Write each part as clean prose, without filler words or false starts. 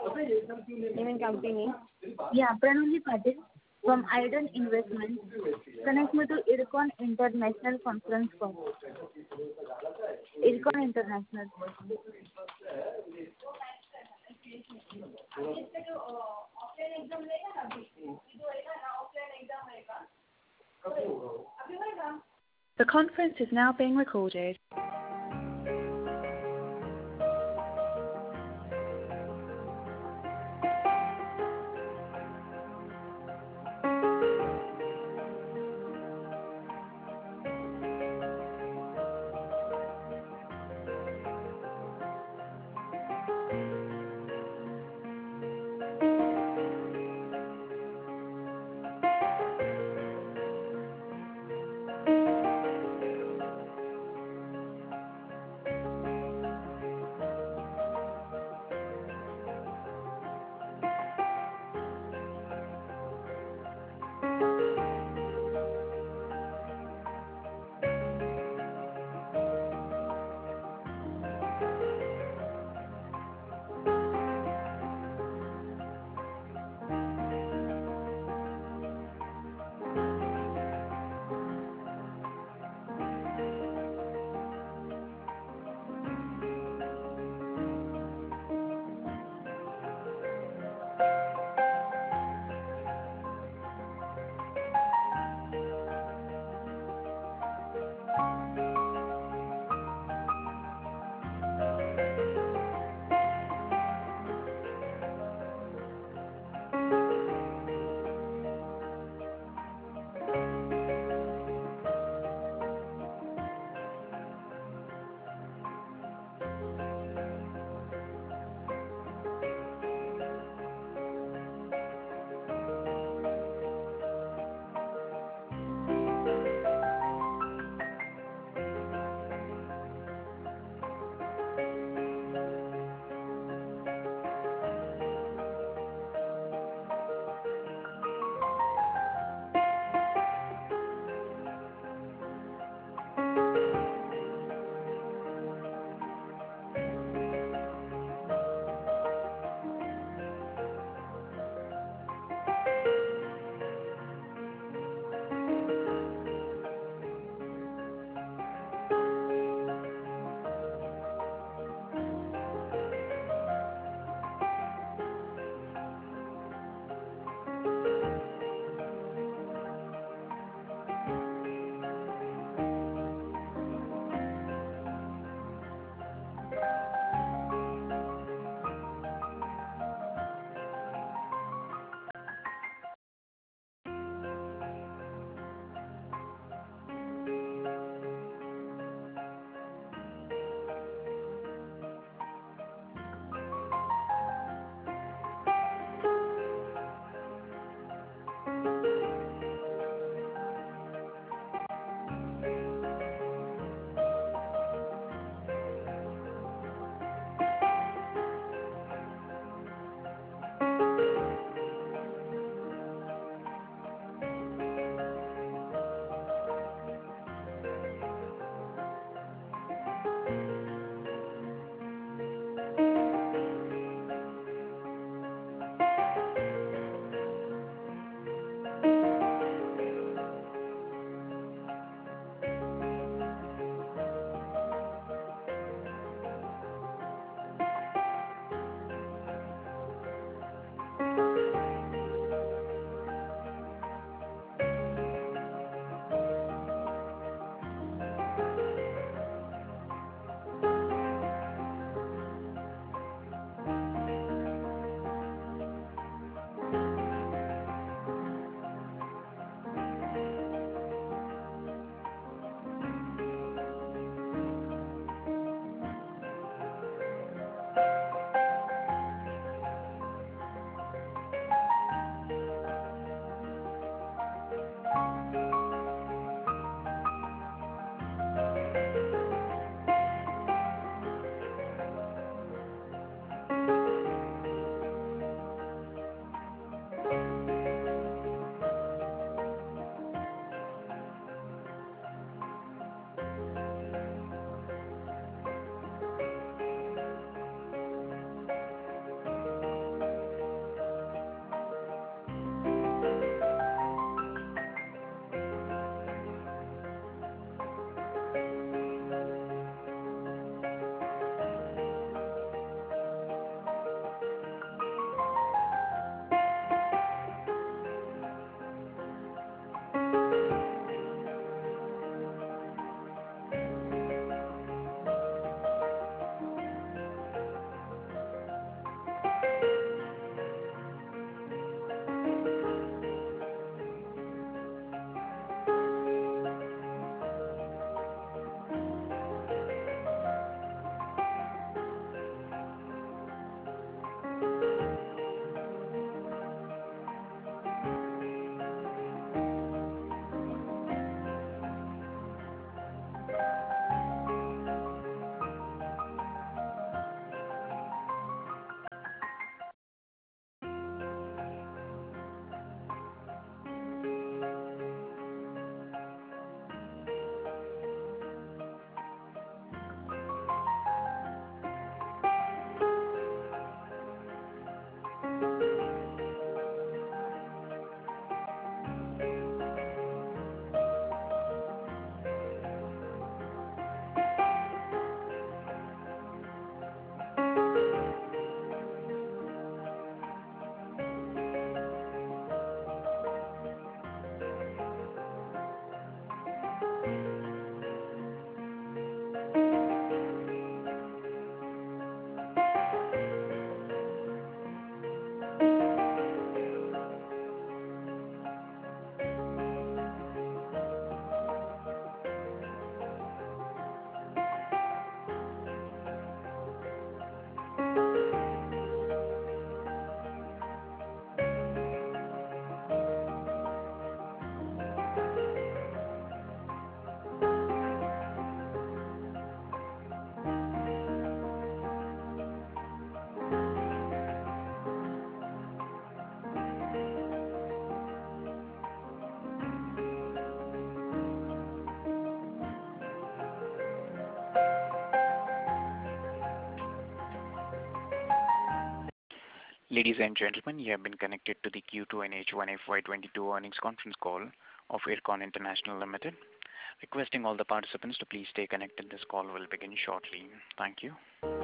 Name and company. Yeah, Pranali Patil from Iden Investment. Connect me to IRCON International Conference Call. IRCON International. The conference is now being recorded. Ladies and gentlemen, you have been connected to the Q2 and H1 FY22 earnings conference call of Ircon International Limited. Requesting all the participants to please stay connected. This call will begin shortly. Thank you.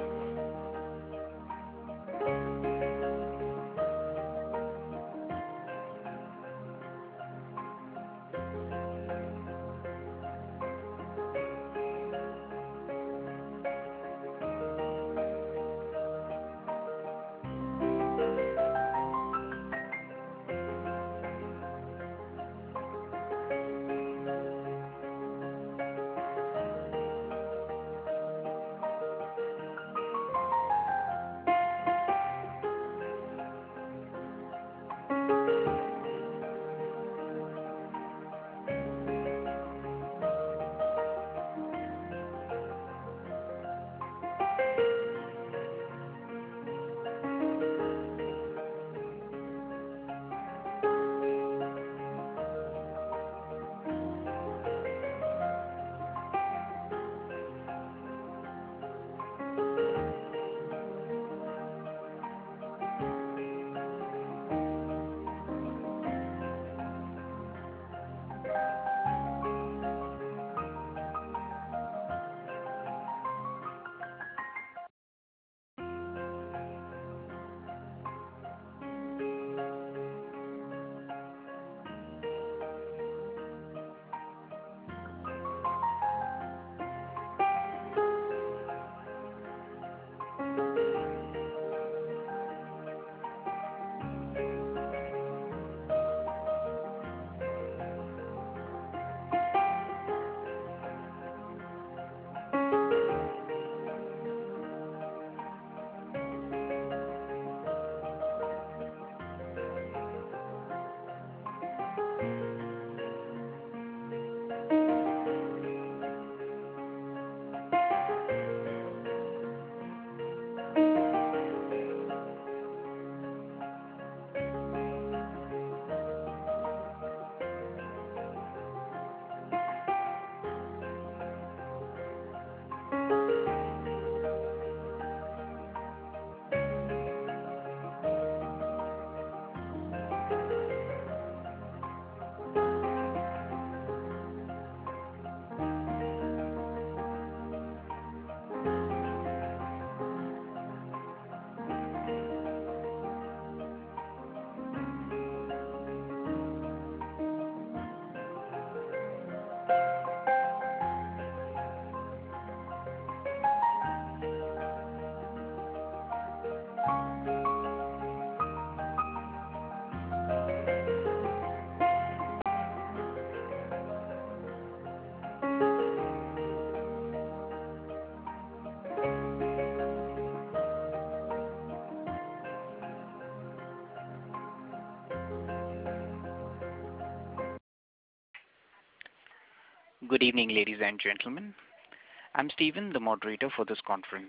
Good evening, ladies and gentlemen. I'm Stephen, the moderator for this conference.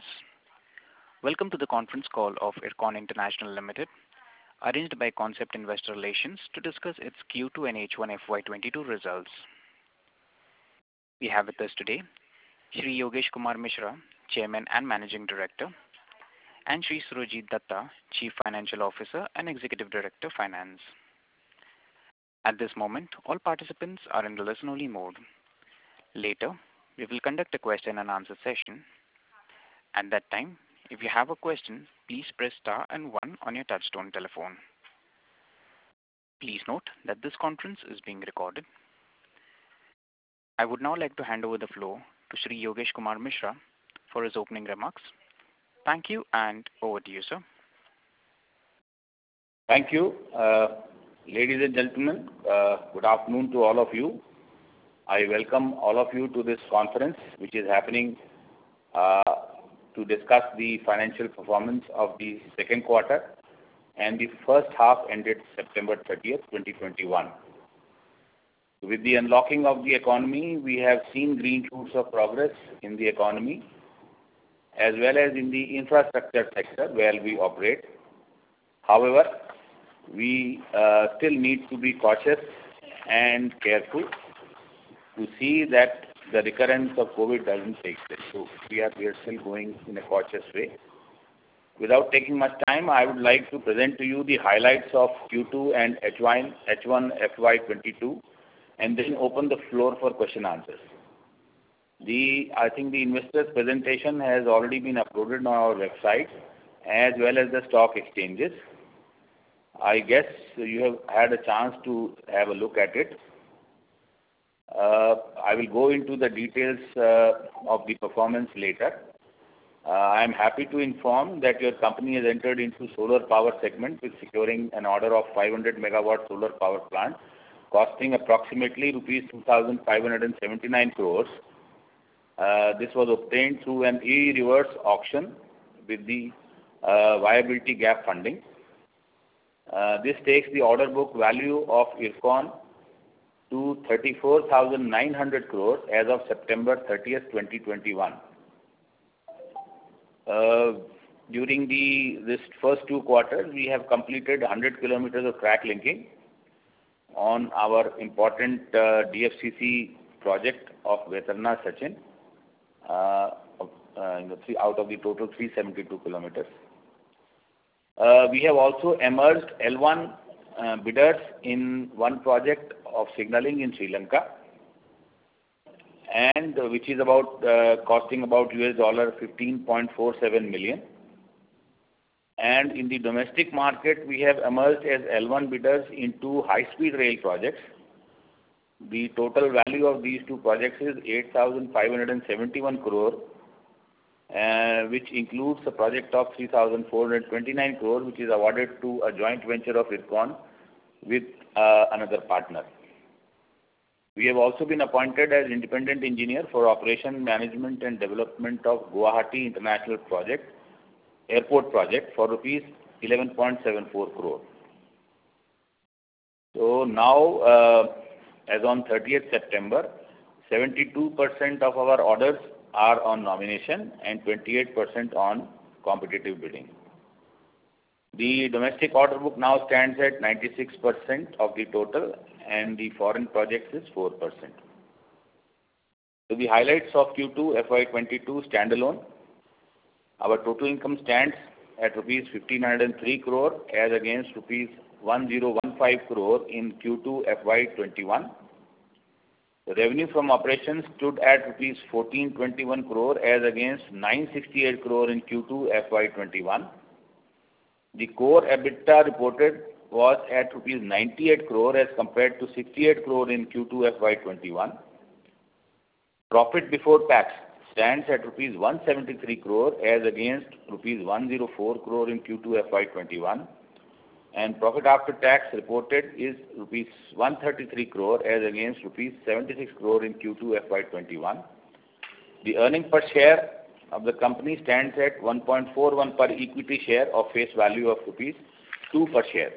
Welcome to the conference call of Ircon International Limited, arranged by Concept Investor Relations to discuss its Q2 and H1 FY22 results. We have with us today Shri Yogesh Kumar Mishra, Chairman and Managing Director, and Shri Surojit Datta, Chief Financial Officer and Executive Director, Finance. At this moment, all participants are in the listen-only mode. Later, we will conduct a question and answer session. At that time, if you have a question, please press star and 1 on your touchtone telephone. Please note that this conference is being recorded. I would now like to hand over the floor to Shri Yogesh Kumar Mishra for his opening remarks. Thank you, and over to you, sir. Thank you. Ladies and gentlemen, good afternoon to all of you. I welcome all of you to this conference, which is happening to discuss the financial performance of the second quarter and the first half ended September 30th, 2021. With the unlocking of the economy, we have seen green shoots of progress in the economy as well as in the infrastructure sector where we operate. However, we still need to be cautious and careful to see that the recurrence of COVID doesn't take place. So we are still going in a cautious way. without taking much time, I would like to present to you the highlights of Q2 and H1 FY22, and then open the floor for question answers. I think the investors presentation has already been uploaded on our website as well as the stock exchanges. I guess you have had a chance to have a look at it. I will go into the details of the performance later. I am happy to inform that your company has entered into solar power segment with securing an order of 500 megawatt solar power plant costing approximately rupees 2,579 crores. This was obtained through an e-reverse auction with the viability gap funding. This takes the order book value of IRCON to 34,900 crores as of September 30th, 2021. During this first 2 quarters, we have completed 100 kilometers of track linking on our important DFCC project of Vetarna Sachin, out of the total 372 kilometers. We have also emerged L1 bidders in one project of signaling in Sri Lanka, and which is about costing about $15.47 million. And in the domestic market, we have emerged as L1 bidders in 2 high-speed rail projects. The total value of these 2 projects is 8,571 crore, which includes a project of 3,429 crore, which is awarded to a joint venture of IRCON with another partner. We have also been appointed as independent engineer for operation, management and development of Guwahati International Airport project for rupees 11.74 crore. So now, as on 30th September, 72% of our orders are on nomination and 28% on competitive bidding. The domestic order book now stands at 96% of the total, and the foreign projects is 4%. So the highlights of Q2 FY22 standalone. Our total income stands at rupees 1,503 crore as against rupees 1,015 crore in Q2 FY21. The revenue from operations stood at rupees 1,421 crore as against 968 crore in Q2 FY21. The core EBITDA reported was at rupees 98 crore as compared to 68 crore in Q2 FY21. Profit before tax stands at rupees 173 crore as against rupees 104 crore in Q2 FY21. And profit after tax reported is rupees 133 crore as against rupees 76 crore in Q2 FY21. The earning per share of the company stands at 1.41 per equity share of face value of rupees 2 per share.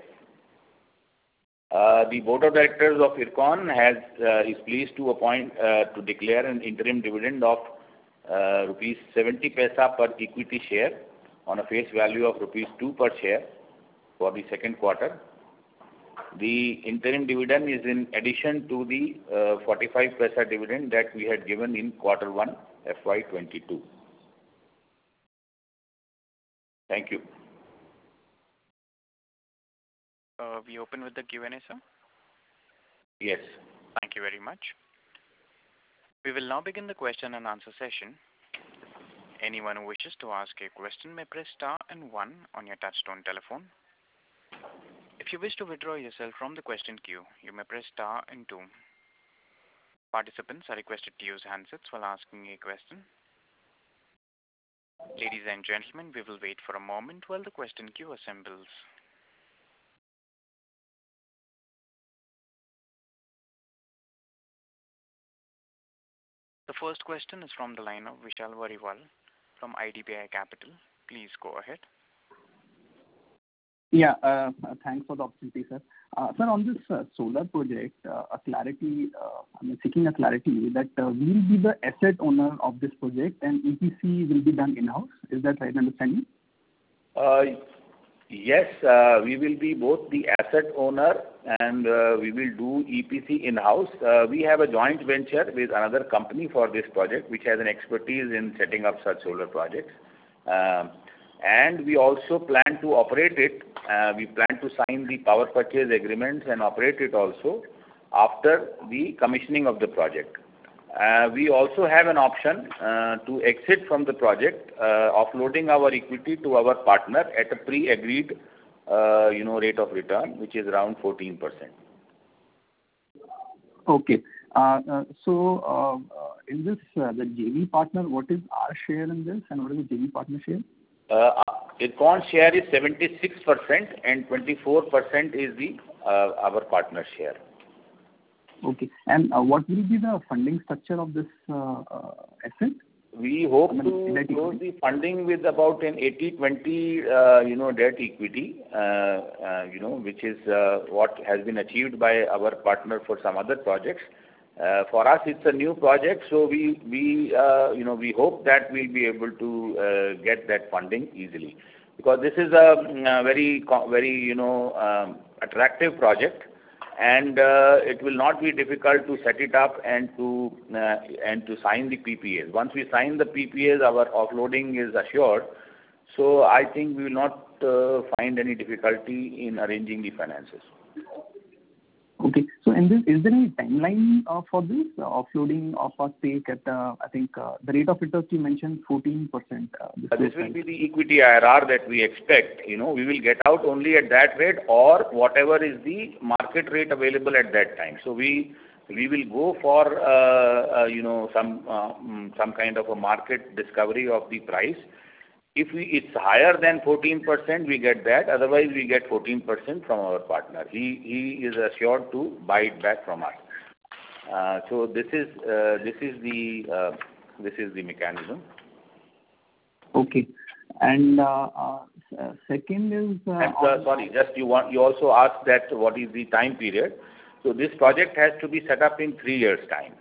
The Board of Directors of IRCON is pleased to declare an interim dividend of rupees 70 paisa per equity share on a face value of rupees 2 per share for the second quarter. The interim dividend is in addition to the 45 paisa dividend that we had given in quarter 1 FY22. Thank you. We open with the Q&A, sir? Yes. Thank you very much. We will now begin the question and answer session. Anyone who wishes to ask a question may press star and 1 on your touchtone telephone. If you wish to withdraw yourself from the question queue, you may press star and 2. Participants are requested to use handsets while asking a question. Ladies and gentlemen, we will wait for a moment while the question queue assembles. The first question is from the line of Vishal Variwal from IDBI Capital. Please go ahead. Yeah, thanks for the opportunity, sir. Sir, on this solar project, seeking a clarity that we will be the asset owner of this project and EPC will be done in-house. Is that right understanding? Yes, we will be both the asset owner and we will do EPC in-house. We have a joint venture with another company for this project, which has an expertise in setting up such solar projects. and we also plan to operate it. We plan to sign the power purchase agreements and operate it also after the commissioning of the project. We also have an option to exit from the project, offloading our equity to our partner at a pre-agreed rate of return, which is around 14%. Okay. So in this, the JV partner, what is our share in this, and what is the JV partner share? IRCON share is 76% and 24% is our partner share. Okay. And what will be the funding structure of this asset? We hope to close the funding with about an 80-20, debt equity, which is what has been achieved by our partner for some other projects. For us, it's a new project, so we hope that we'll be able to get that funding easily, because this is a very attractive project, and it will not be difficult to set it up and to sign the PPAs. Once we sign the PPAs, our offloading is assured. So I think we will not find any difficulty in arranging the finances. Okay. So in this, is there any timeline for this offloading of our stake at, I think, the rate of return you mentioned 14%? This will be the equity IRR that we expect. We will get out only at that rate or whatever is the market rate available at that time. So we will go for some kind of a market discovery of the price. If it's higher than 14%, we get that. Otherwise, we get 14% from our partner. He is assured to buy it back from us. So this is the mechanism. Okay. And second is sorry, just you also asked that what is the time period. So this project has to be set up in 3 years' time,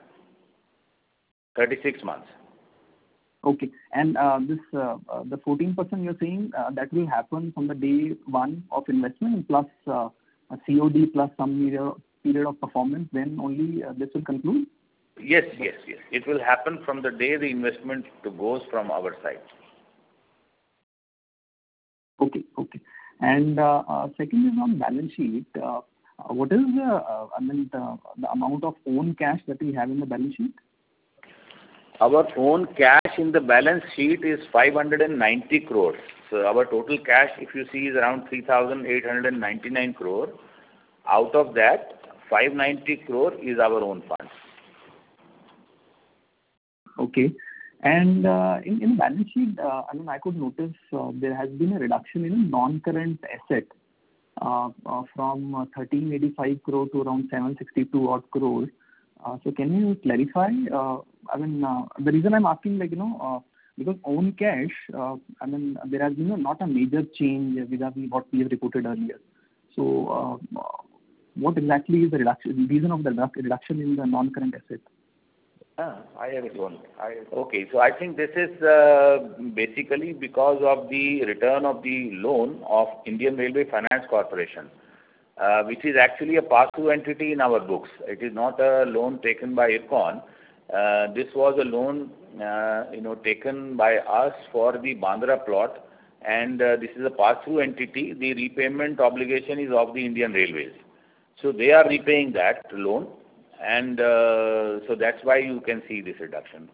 36 months. Okay. And this the 14% you're saying that will happen from the day one of investment plus a COD plus some period of performance, then only this will conclude? Yes. It will happen from the day the investment goes from our side. Okay. And second is on balance sheet. What is the amount of own cash that we have in the balance sheet? Our own cash in the balance sheet is 590 crores. So our total cash, if you see, is around 3,899 crore. Out of that, 590 crore is our own funds. Okay. And in balance sheet, I could notice there has been a reduction in non-current asset from 1385 crore to around 762 odd crores. So can you clarify? The reason I'm asking, because own cash, there has been not a major change vis-a-vis what we have reported earlier. So what exactly is the reason of the reduction in the non-current asset? I have it one. Okay, so I think this is basically because of the return of the loan of Indian Railway Finance Corporation, which is actually a pass-through entity in our books. It is not a loan taken by IRCON. This was a loan, taken by us for the Bandra plot, and this is a pass-through entity. The repayment obligation is of the Indian Railways. So they are repaying that loan, and so that's why you can see this reduction.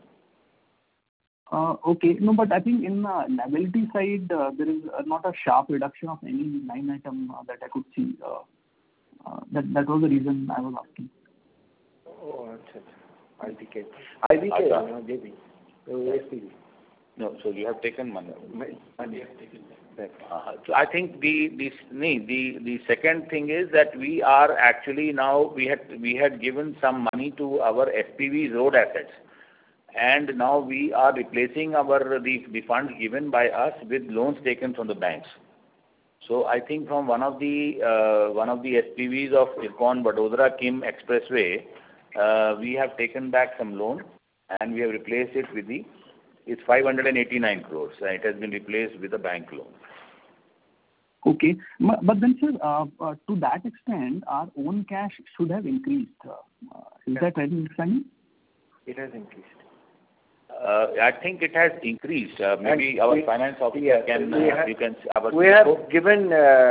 Okay. No, but I think in the liability side, there is not a sharp reduction of any line item that I could see. That was the reason I was asking. Oh, IBK, no, JB. SPV. No, so you have taken money. Money have taken back. So I think the second thing is that we are actually now, we had given some money to our SPV's road assets, and now we are replacing the funds given by us with loans taken from the banks. So I think from one of the SPVs of IRCON Vadodara Kim Expressway, we have taken back some loan, and we have replaced it with it's 589 crores, and it has been replaced with a bank loan. Okay. But then, sir, to that extent, our own cash should have increased. Is that right understanding? It has increased. I think it has increased. Maybe our finance officer can, you can, we have given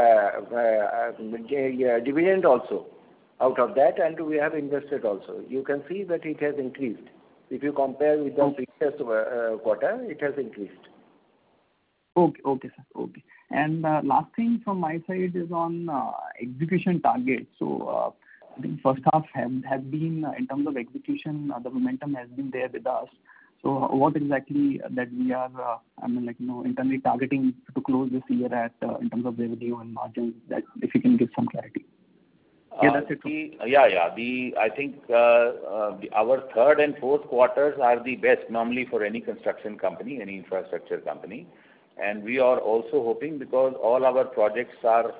dividend also out of that, and we have invested also. You can see that it has increased. If you compare with the previous quarter, it has increased. Okay, sir. Okay. And last thing from my side is on execution target. So I think first half has been, in terms of execution, the momentum has been there with us. So what exactly that we are, internally targeting to close this year at in terms of revenue and margins, that if you can give some clarity. That's it. I think our third and fourth quarters are the best normally for any construction company, any infrastructure company. And we are also hoping, because all our projects are,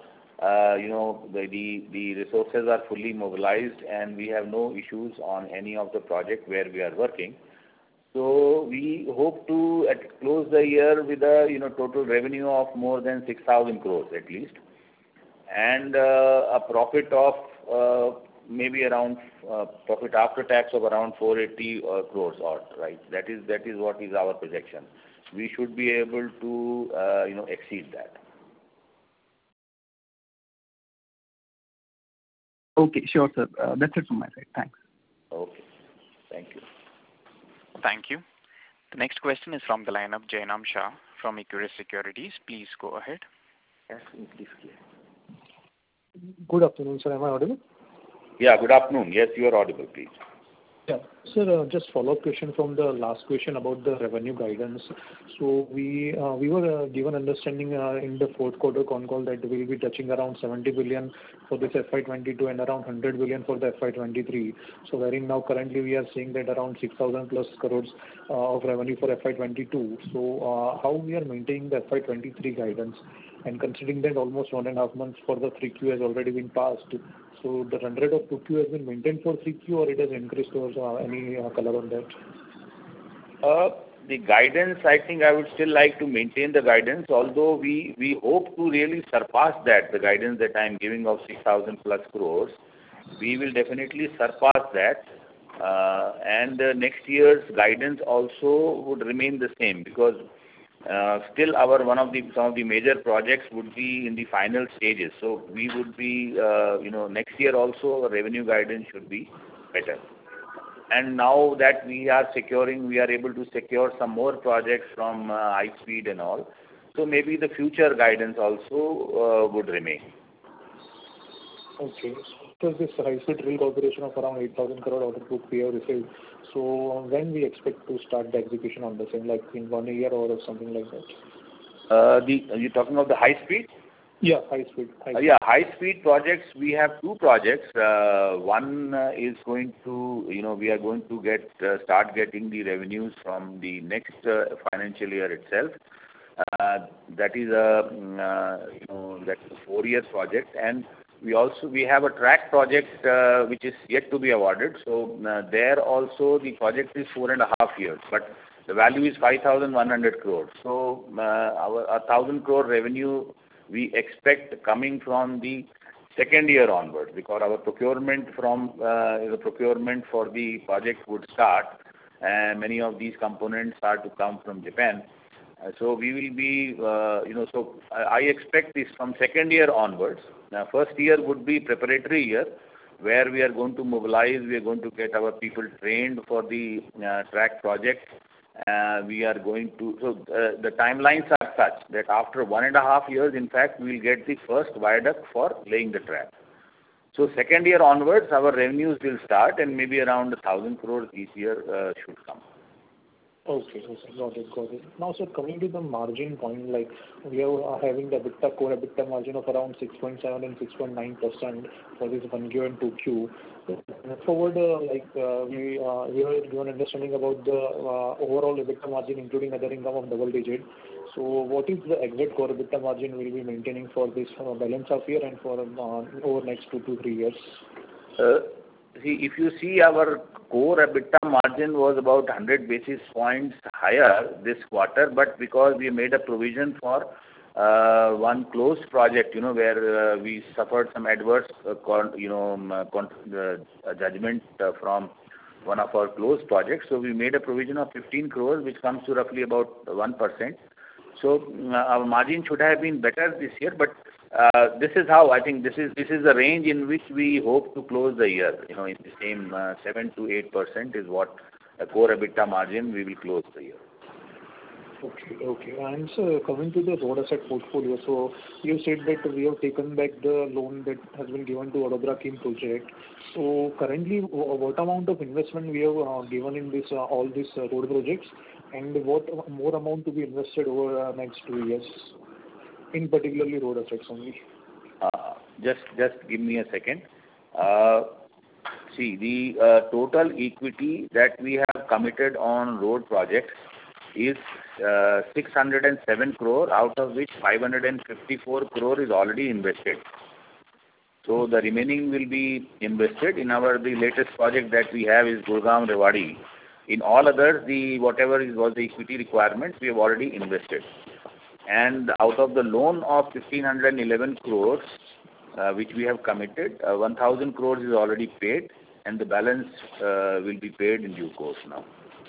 the resources are fully mobilized and we have no issues on any of the project where we are working. So we hope to close the year with a total revenue of more than 6,000 crores at least, and a profit of maybe around profit after tax of around 480 crores odd, right? That is what is our projection. We should be able to exceed that. Okay, sure, sir. That's it from my side. Thanks. Okay. Thank you. Thank you. The next question is from the line of Jainam Shah from Equirus Securities. Please go ahead. Yes, please. Good afternoon, sir. Am I audible? Yeah, good afternoon. Yes, you are audible, please. Yeah. Sir, just follow-up question from the last question about the revenue guidance. So we were given understanding in the fourth quarter con call that we will be touching around 70 billion for this FY22 and around 100 billion for the FY23. So wherein now currently we are seeing that around 6,000 plus crores of revenue for FY22. So how we are maintaining the FY23 guidance, and considering that almost 1.5 months for the 3Q has already been passed, so the run rate of 2Q has been maintained for 3Q, or it has increased, or any color on that? The guidance, I think I would still like to maintain the guidance, although we hope to really surpass that, the guidance that I am giving of 6,000 plus crores. We will definitely surpass that. And next year's guidance also would remain the same, because still some of the major projects would be in the final stages. So we would be, next year also revenue guidance should be better. And now that we are able to secure some more projects from high speed and all. So maybe the future guidance also would remain. Okay. So this high-speed rail corporation of around 8,000 crore order book we have received. So when we expect to start the execution on the same, like in 1 year or something like that? Are you talking of the high speed? Yeah, high speed. High speed projects. We have 2 projects. One is going to, we are going to start getting the revenues from the next financial year itself. That is that's a 4-year project, and we have a track project which is yet to be awarded. So there also the project is 4.5 years, but the value is 5,100 crores. So our 1,000 crore revenue we expect coming from the second year onwards, because our procurement for the project would start, and many of these components are to come from Japan. So we will be, so I expect this from second year onwards. First year would be preparatory year, where we are going to mobilize, we are going to get our people trained for the track project. We are going to, so the timelines are such that after 1.5 years, in fact, we will get the first viaduct for laying the track. So second year onwards, our revenues will start, and maybe around 1,000 crores each year should come. Okay, got it. Now, sir, coming to the margin point, like we are having the core EBITDA margin of around 6.7 and 6.9% for this 1Q and 2Q. Forward, we are given understanding about the overall EBITDA margin, including other income of double digit. So what is the exact core EBITDA margin we will be maintaining for this balance of year and for over next 2 to 3 years? If you see, our core EBITDA margin was about 100 basis points higher this quarter, but because we made a provision for one closed project, where we suffered some adverse judgment from one of our closed projects. So we made a provision of 15 crores, which comes to roughly about 1%. So our margin should have been better this year, but this is how I think this is the range in which we hope to close the year. In the same 7 to 8% is what a core EBITDA margin we will close the year. Okay. And so coming to the road asset portfolio, so you said that we have taken back the loan that has been given to Vadodara Kim project. So currently, what amount of investment we have given in this all these road projects, and what more amount to be invested over next 2 years, in particularly road assets only? Just give me a second. See, the total equity that we have committed on road projects is 607 crore, out of which 554 crore is already invested. So the remaining will be invested in the latest project that we have is Gurgaon Rewari. In all others, whatever was the equity requirements, we have already invested. And out of the loan of 1,511 crores, which we have committed, 1,000 crores is already paid, and the balance will be paid in due course now.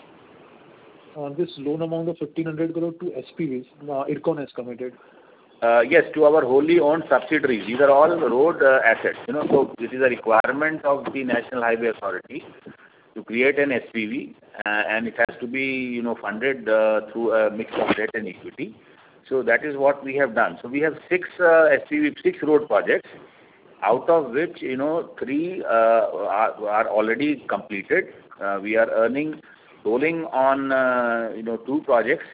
This loan amount of 1,500 crore to SPVs, IRCON has committed. Yes, to our wholly owned subsidiaries. These are all road assets. So this is a requirement of the National Highway Authority to create an SPV, and it has to be funded through a mix of debt and equity. So that is what we have done. So we have 6 road projects, out of which 3 are already completed. We are earning tolling on 2 projects,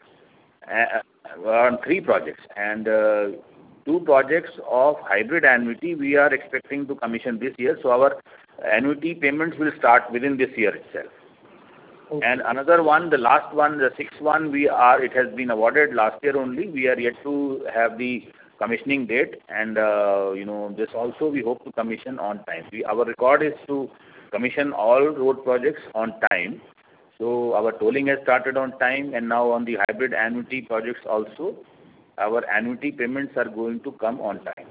on 3 projects, and 2 projects of hybrid annuity we are expecting to commission this year. So our annuity payments will start within this year itself. Okay. And another one, the last one, the 6th one, it has been awarded last year only. We are yet to have the commissioning date, and this also we hope to commission on time. Our record is to commission all road projects on time. So our tolling has started on time, and now on the hybrid annuity projects also, our annuity payments are going to come on time.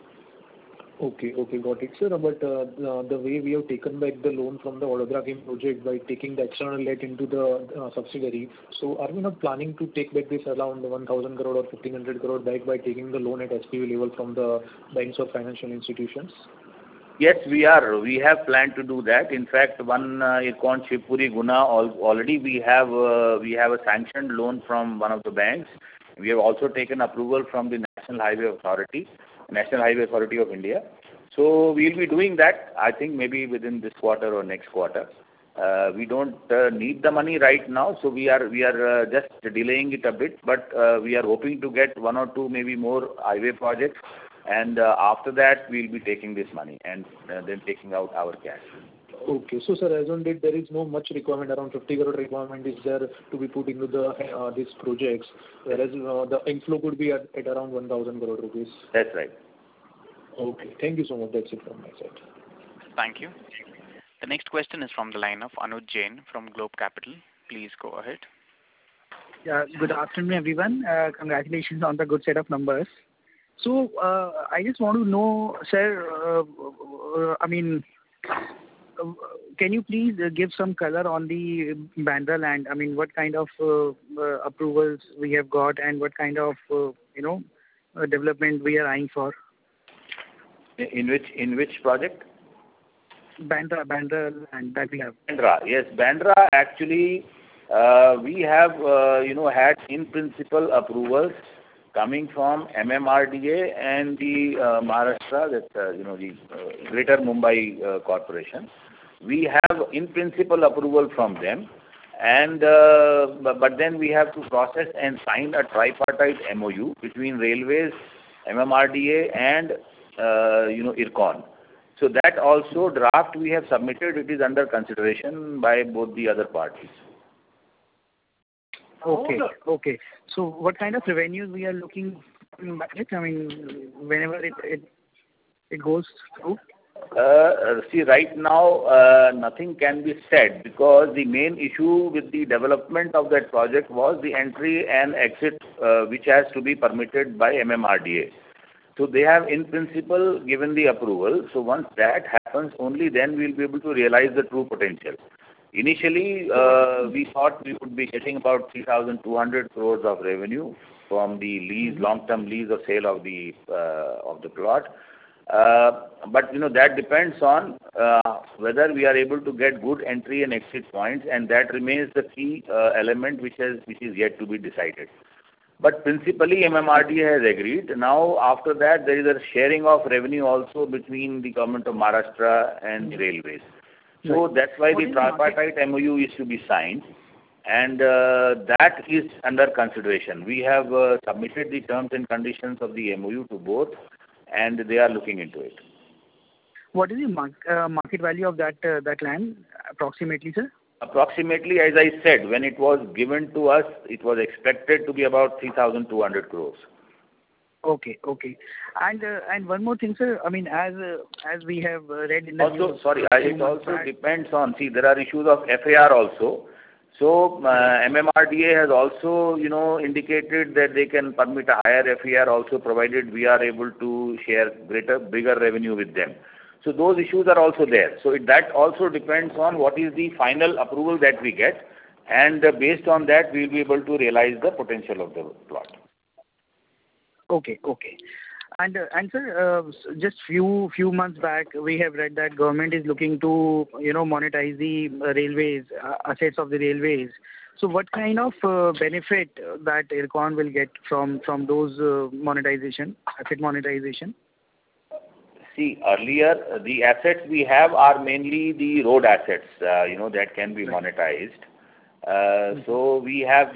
Okay, got it, sir. But the way we have taken back the loan from the Vadodara Kim project by taking the external debt into the subsidiary, so are we not planning to take back this around 1,000 crore or 1,500 crore back by taking the loan at SPV level from the banks or financial institutions? Yes, we are. We have planned to do that. In fact, one IRCON Shivpuri Guna already we have a sanctioned loan from one of the banks. We have also taken approval from the National Highway Authority of India. So we'll be doing that, I think, maybe within this quarter or next quarter. We don't need the money right now, so we are just delaying it a bit, but we are hoping to get 1 or 2 maybe more highway projects, and after that we'll be taking this money and then taking out our cash. Okay, so sir, as on date, there is no much requirement, around 50 crore requirement is there to be put into these projects, whereas the inflow could be at around 1,000 crore rupees. That's right. Okay, thank you so much. That's it from my side. Thank you. The next question is from the line of Anuj Jain from Globe Capital. Please go ahead. Yeah, good afternoon, everyone. Congratulations on the good set of numbers. So, I just want to know, sir, can you please give some color on the Bandra land? I mean, what kind of approvals we have got, and what kind of development we are eyeing for? In which project? Bandra land that we have. Bandra, yes. Bandra, actually, we have had in principle approvals coming from MMRDA and the Maharashtra, the Greater Mumbai Corporation. We have in principle approval from them, and but then we have to process and sign a tripartite MOU between Railways, MMRDA, and IRCON. So that also draft we have submitted. It is under consideration by both the other parties. Okay. So what kind of revenues we are looking at? I mean, whenever it goes through? See, right now, nothing can be said, because the main issue with the development of that project was the entry and exit, which has to be permitted by MMRDA. So they have in principle given the approval. So once that happens, only then we'll be able to realize the true potential. Initially, we thought we would be getting about 3,200 crores of revenue from the lease, long-term lease or sale of the plot. But that depends on whether we are able to get good entry and exit points, and that remains the key element which is yet to be decided. But principally, MMRDA has agreed. Now, after that, there is a sharing of revenue also between the government of Maharashtra and railways. So that's why the tripartite MOU is to be signed, and that is under consideration. We have submitted the terms and conditions of the MOU to both, and they are looking into it. What is the market value of that land approximately, sir? Approximately, as I said, when it was given to us, it was expected to be about 3,200 crores. Okay. And one more thing, sir. I mean, as we have read in the news. It also depends on, there are issues of FAR also. So, MMRDA has also, indicated that they can permit a higher FAR also, provided we are able to share bigger revenue with them. So, those issues are also there. So, that also depends on what is the final approval that we get, and based on that, we will be able to realize the potential of the plot. Okay. And sir, just few months back, we have read that government is looking to, monetize the railways, assets of the railways. So what kind of benefit that IRCON will get from those asset monetization? See, earlier, the assets we have are mainly the road assets, that can be monetized. So we have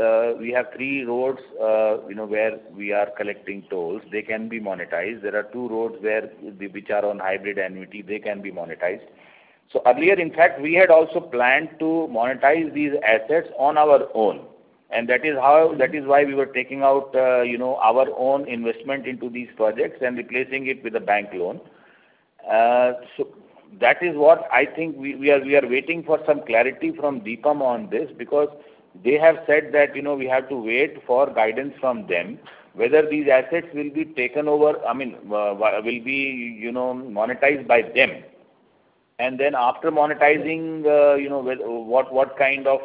3 roads, where we are collecting tolls. They can be monetized. There are 2 roads which are on hybrid annuity. They can be monetized. So earlier, in fact, we had also planned to monetize these assets on our own, and that is why we were taking out, our own investment into these projects and replacing it with a bank loan. So that is what I think we are waiting for some clarity from DIPAM on this, because they have said that, we have to wait for guidance from them, whether these assets will be taken over, will be, monetized by them. And then after monetizing, what kind of,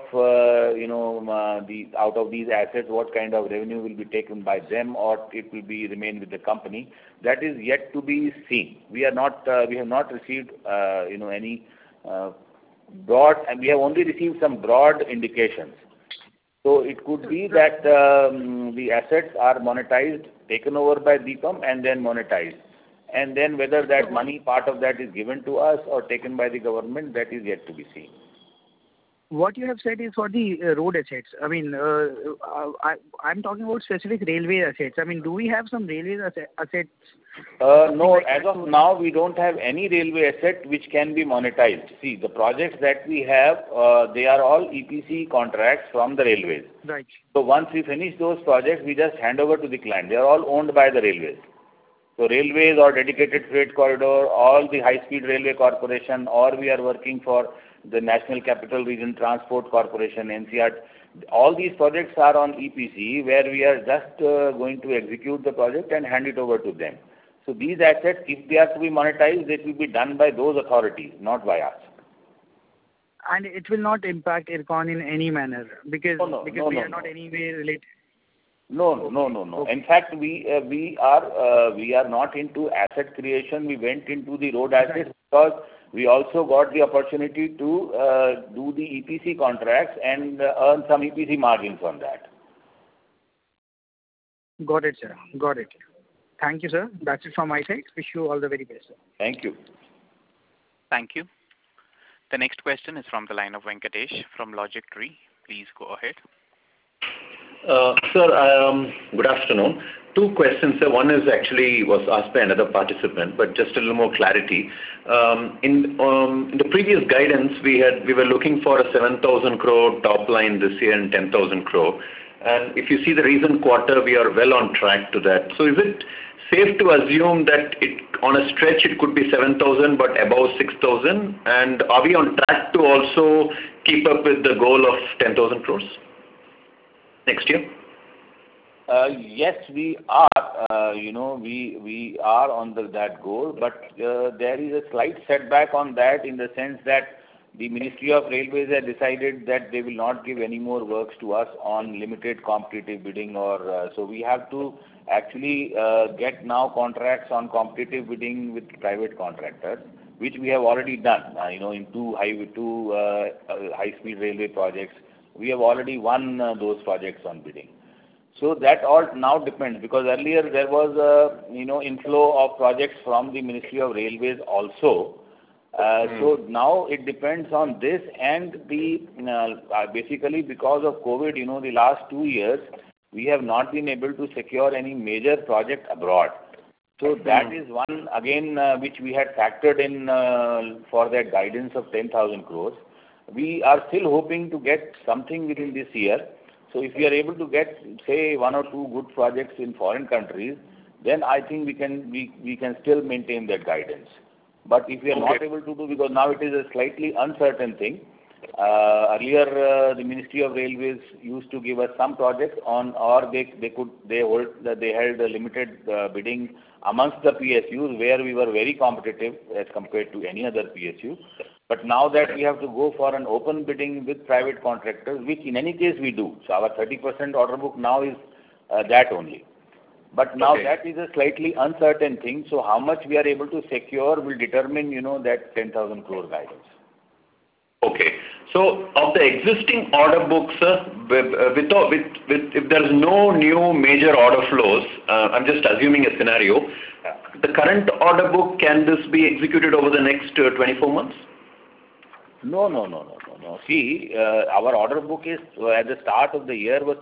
out of these assets, what kind of revenue will be taken by them, or it will remain with the company, that is yet to be seen. We have not received, any broad, and we have only received some broad indications. So it could be that the assets are monetized, taken over by DIPAM, and then monetized. And then whether that money, part of that is given to us or taken by the government, that is yet to be seen. What you have said is for the road assets. I mean, I'm talking about specific railway assets. I mean, do we have some railway assets? No, as of now, we don't have any railway asset which can be monetized. See, the projects that we have, they are all EPC contracts from the railways. Right. So once we finish those projects, we just hand over to the client. They are all owned by the railways. So railways or dedicated freight corridor, all the high-speed railway corporation, or we are working for the National Capital Region Transport Corporation, NCR. All these projects are on EPC, where we are just going to execute the project and hand it over to them. So these assets, if they are to be monetized, it will be done by those authorities, not by us. And it will not impact IRCON in any manner, because we are not anyway related. No. In fact, we are not into asset creation. We went into the road assets because we also got the opportunity to do the EPC contracts and earn some EPC margins on that. Got it, sir. Got it. Thank you, sir. That's it from my side. Wish you all the very best, sir. Thank you. Thank you. The next question is from the line of Venkatesh from Logic Tree. Please go ahead. Sir, good afternoon. 2 questions, sir. One was asked by another participant, but just a little more clarity. In the previous guidance, we were looking for a 7,000 crore top line this year and 10,000 crore. And if you see the recent quarter, we are well on track to that. So is it safe to assume that on a stretch it could be 7,000 but above 6,000? And are we on track to also keep up with the goal of 10,000 crores next year? Yes, we are. We are on that goal, but there is a slight setback on that, in the sense that the Ministry of Railways has decided that they will not give any more works to us on limited competitive bidding so we have to actually get now contracts on competitive bidding with private contractors, which we have already done. In two high-speed railway projects, we have already won those projects on bidding. So that all now depends, because earlier there was inflow of projects from the Ministry of Railways also. So now it depends on this, and basically because of COVID, the last 2 years, we have not been able to secure any major project abroad. So that is one again which we had factored in for that guidance of 10,000 crores. We are still hoping to get something within this year. So if we are able to get, say, 1 or 2 good projects in foreign countries, then I think we can still maintain that guidance. But if we are not able to do, because now it is a slightly uncertain thing. Earlier, the Ministry of Railways used to give us some projects or they held a limited bidding amongst the PSUs, where we were very competitive as compared to any other PSU. But now that we have to go for an open bidding with private contractors, which in any case we do. So our 30% order book now is that only. But now that is a slightly uncertain thing. So how much we are able to secure will determine, that 10,000 crore guidance. Okay. So of the existing order books, if there is no new major order flows, I'm just assuming a scenario, the current order book, can this be executed over the next 24 months? No. See, our order book is, at the start of the year, was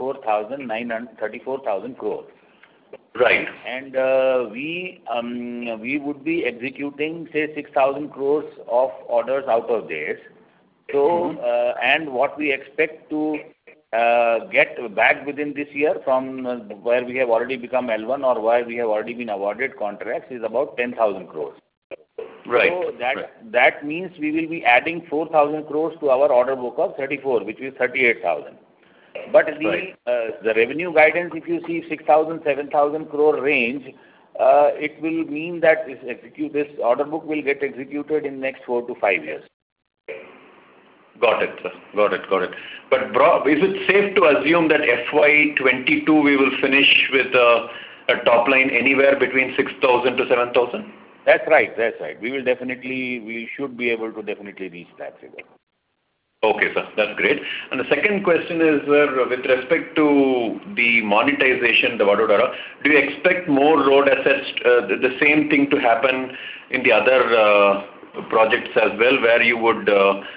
34,000 crores. Right. And we would be executing, say, 6,000 crores of orders out of this. So, and what we expect to get back within this year from where we have already become L1 or where we have already been awarded contracts is about 10,000 crores. Right. So that means we will be adding 4,000 crores to our order book of 34, which is 38,000. But the revenue guidance, if you see 6,000, 7,000 crore range, it will mean that this order book will get executed in next 4 to 5 years. Got it, sir. Got it. But is it safe to assume that FY22 we will finish with a top line anywhere between 6,000 to 7,000? That's right. We should be able to definitely reach that figure. Okay, sir. That's great. And the second question is, with respect to the monetization, the Vadodara, do you expect more road assets, the same thing to happen in the other projects as well, where you would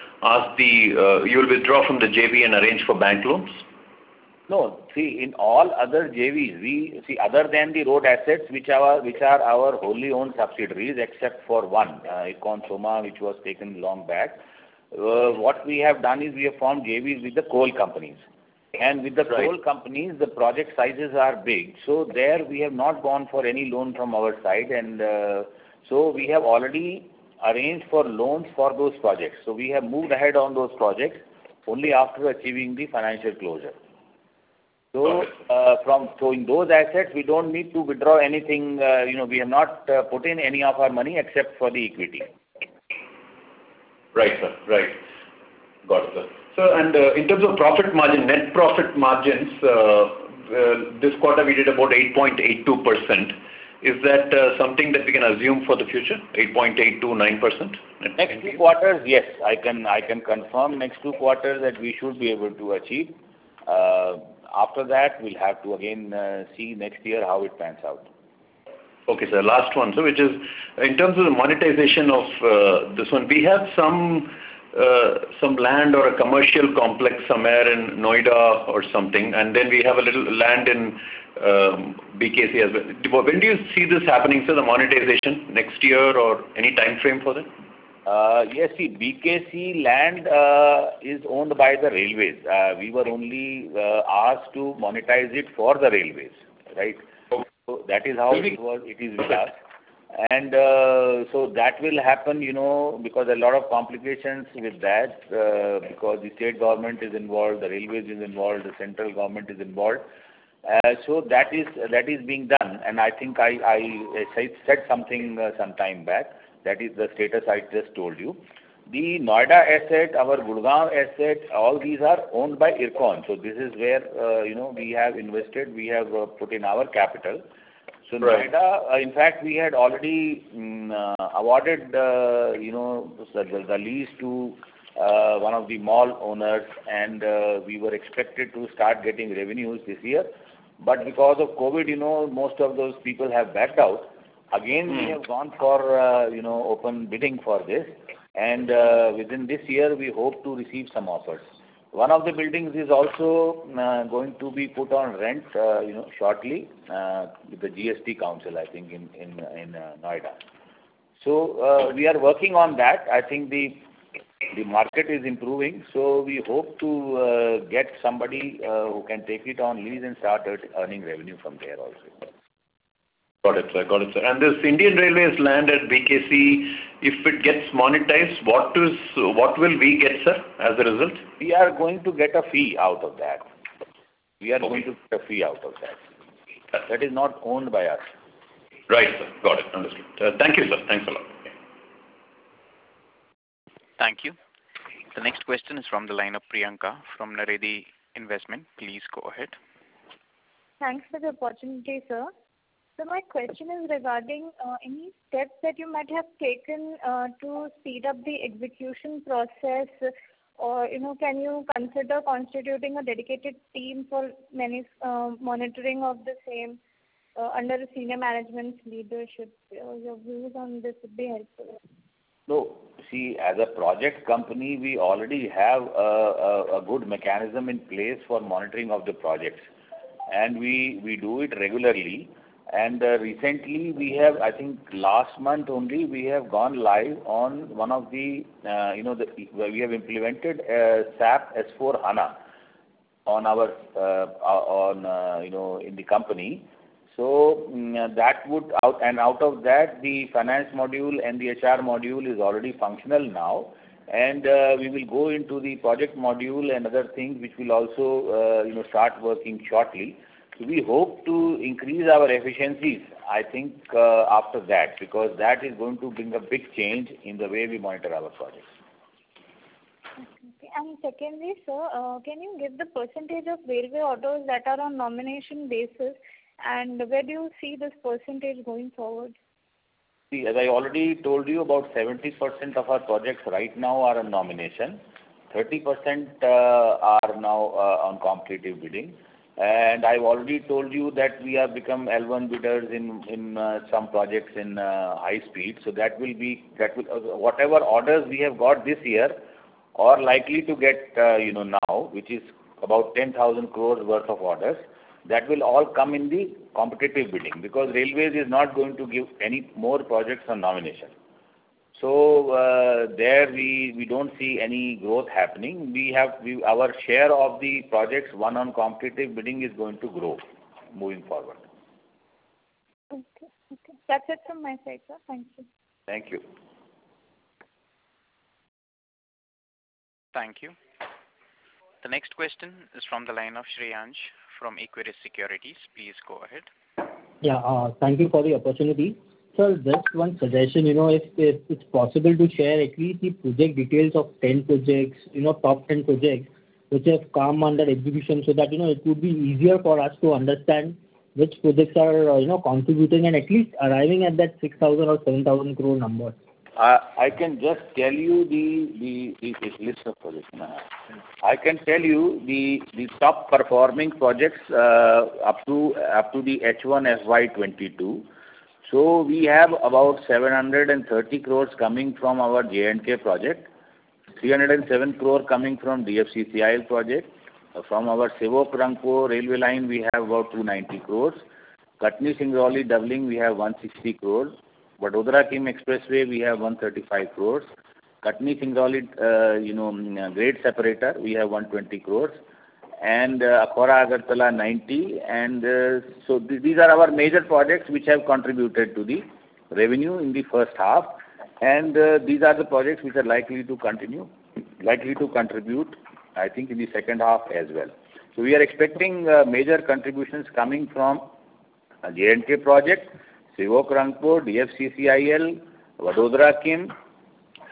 you will withdraw from the JV and arrange for bank loans? No. See, in all other JVs, other than the road assets, which are our wholly owned subsidiaries, except for one, Ircon Soma, which was taken long back. What we have done is we have formed JVs with the coal companies. And with the coal companies, the project sizes are big. So there we have not gone for any loan from our side. And so we have already arranged for loans for those projects. So we have moved ahead on those projects only after achieving the financial closure. So in those assets, we don't need to withdraw anything. We have not put in any of our money except for the equity. Right, sir. Right. Got it, sir. So, and in terms of profit margin, net profit margins, this quarter we did about 8.82%. Is that something that we can assume for the future? 8.8 to 9%? Next 2 quarters, yes. I can confirm next 2 quarters that we should be able to achieve. After that, we'll have to again see next year how it pans out. Okay, sir. Last one, sir, which is in terms of the monetization of this one, we have some land or a commercial complex somewhere in Noida or something, and then we have a little land in BKC as well. When do you see this happening, sir, the monetization? Next year or any time frame for that? Yes, see, BKC land is owned by the railways. We were only asked to monetize it for the railways, right? So that is how it is with us. And so that will happen, because a lot of complications with that, because the state government is involved, the railways is involved, the central government is involved. So that is being done, and I think I said something some time back. That is the status I just told you. The Noida asset, our Gurgaon asset, all these are owned by IRCON. So this is where, we have invested, we have put in our capital. So Right. Noida, in fact, we had already awarded, the lease to one of the mall owners, and we were expected to start getting revenues this year. But because of COVID, most of those people have backed out. Again, we have gone for, open bidding for this. And within this year, we hope to receive some offers. One of the buildings is also going to be put on rent, shortly with the GST Council, I think, in Noida. So we are working on that. I think the market is improving, so we hope to get somebody who can take it on lease and start earning revenue from there also. Got it, sir. Got it, sir. And this Indian Railways land at BKC, if it gets monetized, what will we get, sir, as a result? We are going to get a fee out of that. We are going to get a fee out of that. That is not owned by us. Right, sir. Got it. Understood. Thank you, sir. Thanks a lot. Thank you. The next question is from the line of Priyanka from Naredi Investment. Please go ahead. Thanks for the opportunity, sir. So my question is regarding any steps that you might have taken to speed up the execution process, or can you consider constituting a dedicated team for monitoring of the same under the senior management's leadership? Your views on this would be helpful. No, see, as a project company, we already have a good mechanism in place for monitoring of the projects, and we do it regularly. And recently, we have, I think last month only, we have gone live on one of the, we have implemented SAP S4 HANA on our, in the company. So that would out of that, the finance module and the HR module is already functional now, and we will go into the project module and other things which will also, start working shortly. So we hope to increase our efficiencies, I think, after that, because that is going to bring a big change in the way we monitor our projects. Okay. And secondly, sir, can you give the percentage of railway orders that are on nomination basis, and where do you see this percentage going forward? See, as I already told you, about 70% of our projects right now are on nomination. 30% are now on competitive bidding. And I've already told you that we have become L1 bidders in some projects in high speed. So whatever orders we have got this year or likely to get, now, which is about 10,000 crores worth of orders, that will all come in the competitive bidding, because Railways is not going to give any more projects on nomination. So there we don't see any growth happening. Our share of the projects won on competitive bidding is going to grow moving forward. Okay. That's it from my side, sir. Thank you. Thank you. Thank you. The next question is from the line of Shreyansh from Equirus Securities. Please go ahead. Yeah, thank you for the opportunity. Sir, just one suggestion, if it's possible to share at least the project details of 10 projects, top 10 projects which have come under execution, so that, it would be easier for us to understand which projects are, contributing and at least arriving at that 6,000 or 7,000 crore number. I can just tell you the list of projects. I can tell you the top performing projects up to the H1 FY22. So we have about 730 crores coming from our J&K project, 307 crore coming from DFCCIL project. From our Sevok-Rangpur railway line, we have about 290 crores. Katni-Singrauli doubling, we have 160 crores. Vadodara-Kim Expressway, we have 135 crores. Katni-Singrauli, grade separator, we have 120 crores. And Akhora-Agartala 90, and so these are our major projects which have contributed to the revenue in the first half, and these are the projects which are likely to contribute, I think, in the second half as well. So we are expecting major contributions coming from J&K project, Sevok-Rangpur, DFCCIL, Vadodara-Kim,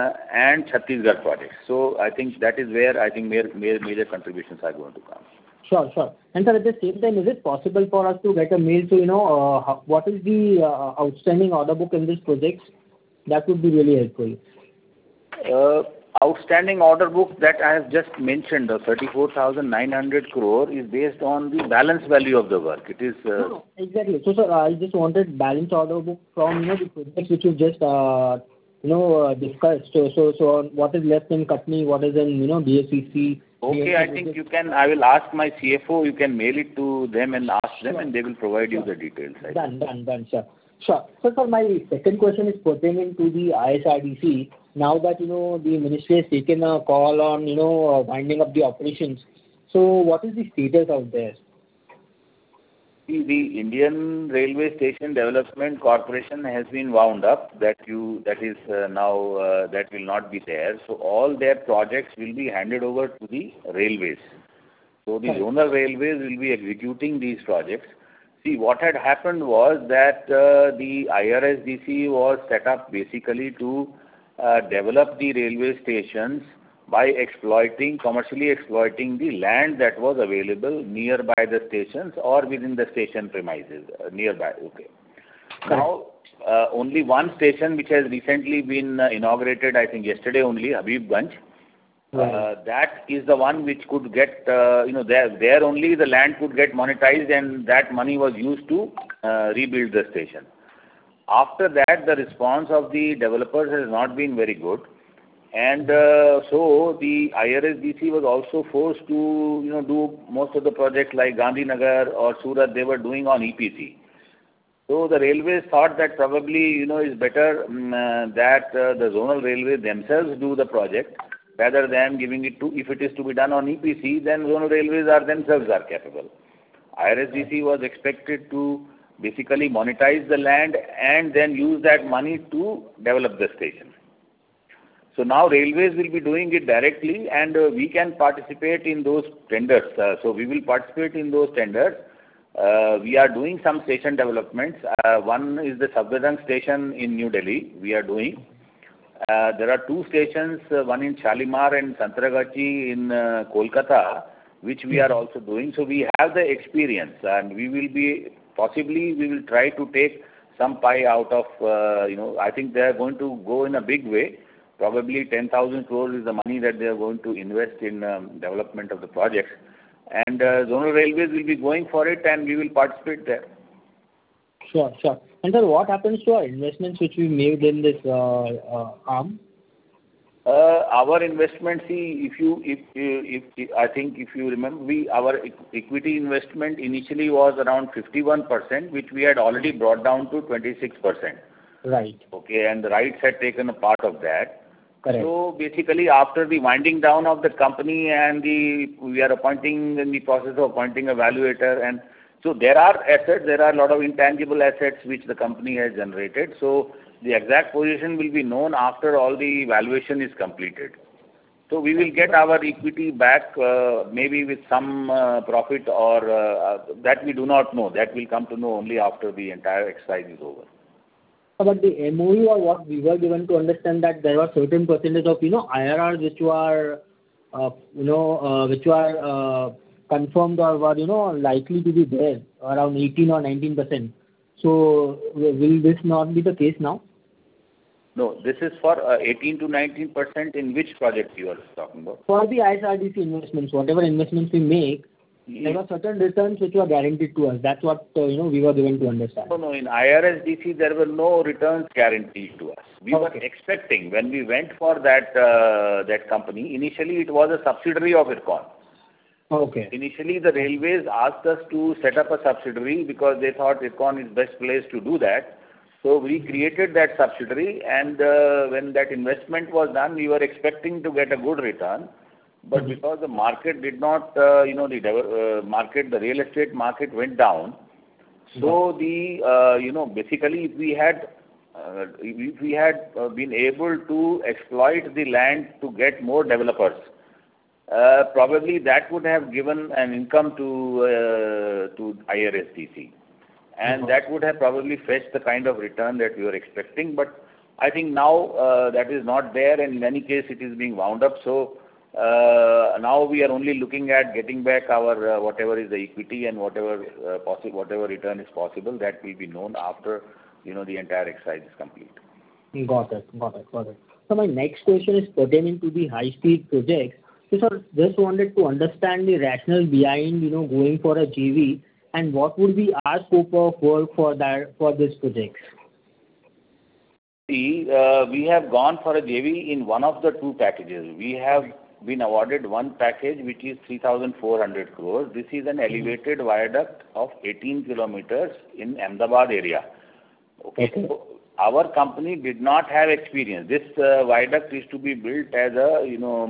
and Chhattisgarh projects. So I think that is where I think major contributions are going to come. Sure, sure. And sir, at the same time, is it possible for us to get a mail to, what is the outstanding order book in this project? That would be really helpful. Outstanding order book that I have just mentioned, the 34,900 crore, is based on the balance value of the work. It is... No, exactly. So, sir, I just wanted balance order book from, the projects which you just, discussed. So what is left in company, what is in, DFCC? Okay, I think you can, I will ask my CFO, you can mail it to them and ask them and they will provide you the details. Done, sir. Sure. So, sir, my second question is pertaining to the ISRDC. Now that, the ministry has taken a call on, winding up the operations. So what is the status out there? The Indian Railway Station Development Corporation has been wound up. That will not be there. So all their projects will be handed over to the railways. So the zonal railways will be executing these projects. See, what had happened was that the IRSDC was set up basically to develop the railway stations by commercially exploiting the land that was available nearby the stations or within the station premises nearby. Okay. Now, only one station which has recently been inaugurated, I think yesterday only, Habibganj. That is the one which could get, there only the land could get monetized and that money was used to rebuild the station. After that, the response of the developers has not been very good. And so the IRSDC was also forced to, do most of the projects like Gandhinagar or Surat, they were doing on EPC. So the railways thought that probably, it's better that the zonal railways themselves do the project rather than giving it to, if it is to be done on EPC, then zonal railways themselves are capable. IRSDC was expected to basically monetize the land and then use that money to develop the station. So now railways will be doing it directly and we can participate in those tenders. So we will participate in those tenders. We are doing some station developments. One is the Safdarjung station in New Delhi we are doing. There are two stations, one in Shalimar and Santragachi in Kolkata, which we are also doing. So we have the experience and we will try to take some pie out of, I think they are going to go in a big way. Probably 10,000 crores is the money that they are going to invest in development of the projects. And zonal railways will be going for it and we will participate there. Sure. And sir, what happens to our investments which we made in this arm? Our investment, see, I think if you remember, our equity investment initially was around 51%, which we had already brought down to 26%. Right. Okay, and the rights had taken a part of that. Correct. So basically, after the winding down of the company and we are in the process of appointing a valuator, and so there are assets, there are a lot of intangible assets which the company has generated. So the exact position will be known after all the valuation is completed. So we will get our equity back, maybe with some profit or that we do not know. That will come to know only after the entire exercise is over. But the MOU or what we were given to understand that there was certain percentage of, IRRs which were, confirmed or were, likely to be there, around 18 or 19%. So will this not be the case now? No, this is for 18 to 19% in which project you are talking about? For the ISRDC investments, whatever investments we make, there are certain returns which were guaranteed to us. That's what, we were given to understand. No, in IRSDC, there were no returns guaranteed to us. We were expecting, when we went for that company, initially it was a subsidiary of IRCON. Okay. Initially, the railways asked us to set up a subsidiary because they thought IRCON is best placed to do that. So we created that subsidiary, and when that investment was done, we were expecting to get a good return. But because the market did not, the real estate market went down. So basically, if we had been able to exploit the land to get more developers, probably that would have given an income to IRSDC. And that would have probably fetched the kind of return that we were expecting. But I think now that is not there, and in any case, it is being wound up. So now we are only looking at getting back our whatever is the equity and whatever return is possible. That will be known after the entire exercise is complete. Got it. So my next question is pertaining to the high-speed projects. So sir, just wanted to understand the rationale behind going for a JV, and what would be our scope of work for this project? See, we have gone for a JV in one of the two packages. We have been awarded one package which is 3,400 crores. This is an elevated viaduct of 18 kilometers in Ahmedabad area. Okay. So our company did not have experience. This viaduct is to be built as a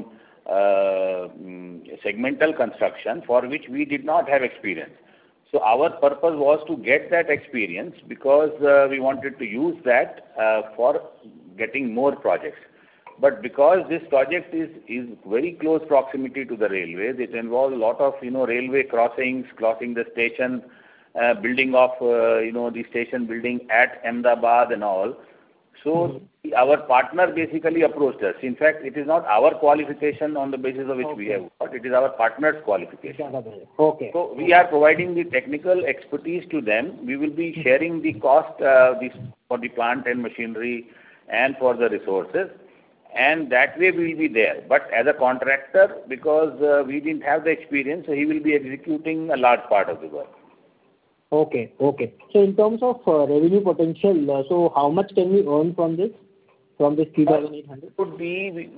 segmental construction for which we did not have experience. So our purpose was to get that experience because we wanted to use that for getting more projects. But because this project is very close proximity to the railways, it involves a lot of railway crossings, crossing the station, building of the station building at Ahmedabad and all. So our partner basically approached us. In fact, it is not our qualification on the basis of which we have got. It is our partner's qualification. Okay. So we are providing the technical expertise to them. We will be sharing the cost for the plant and machinery and for the resources. And that way we will be there. But as a contractor, because we didn't have the experience, so he will be executing a large part of the work. Okay. So in terms of revenue potential, so how much can we earn from this 3,800? Could be,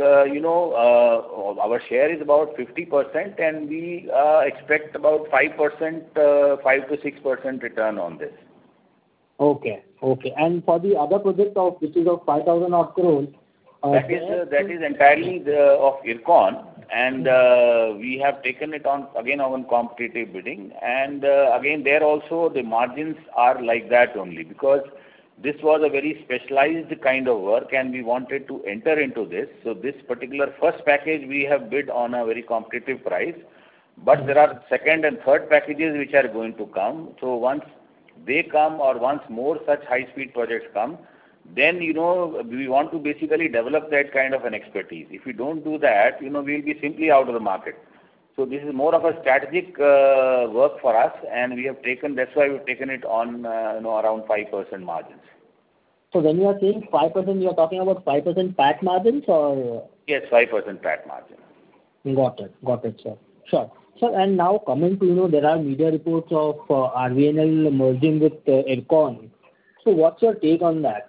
our share is about 50%, and we expect about 5%, 5 to 6% return on this. Okay. And for the other project which is of 5,000 odd crores, that is entirely of IRCON, and we have taken it on competitive bidding, and again there also the margins are like that only, because this was a very specialized kind of work and we wanted to enter into this. So this particular first package we have bid on a very competitive price, but there are second and third packages which are going to come. So once they come, or once more such high-speed projects come, then we want to basically develop that kind of an expertise. If we don't do that, we'll be simply out of the market. So this is more of a strategic work for us, and that's why we've taken it on around 5% margins. So when you are saying 5%, you are talking about 5% PAT margins, or? Yes, 5% PAT margin. Got it, sir. Sure. Sir, and now coming to, there are media reports of RVNL merging with IRCON. So what's your take on that?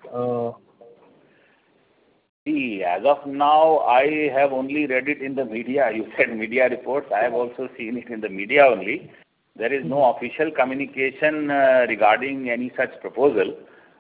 See, as of now, I have only read it in the media. You said media reports. I have also seen it in the media only. There is no official communication regarding any such proposal.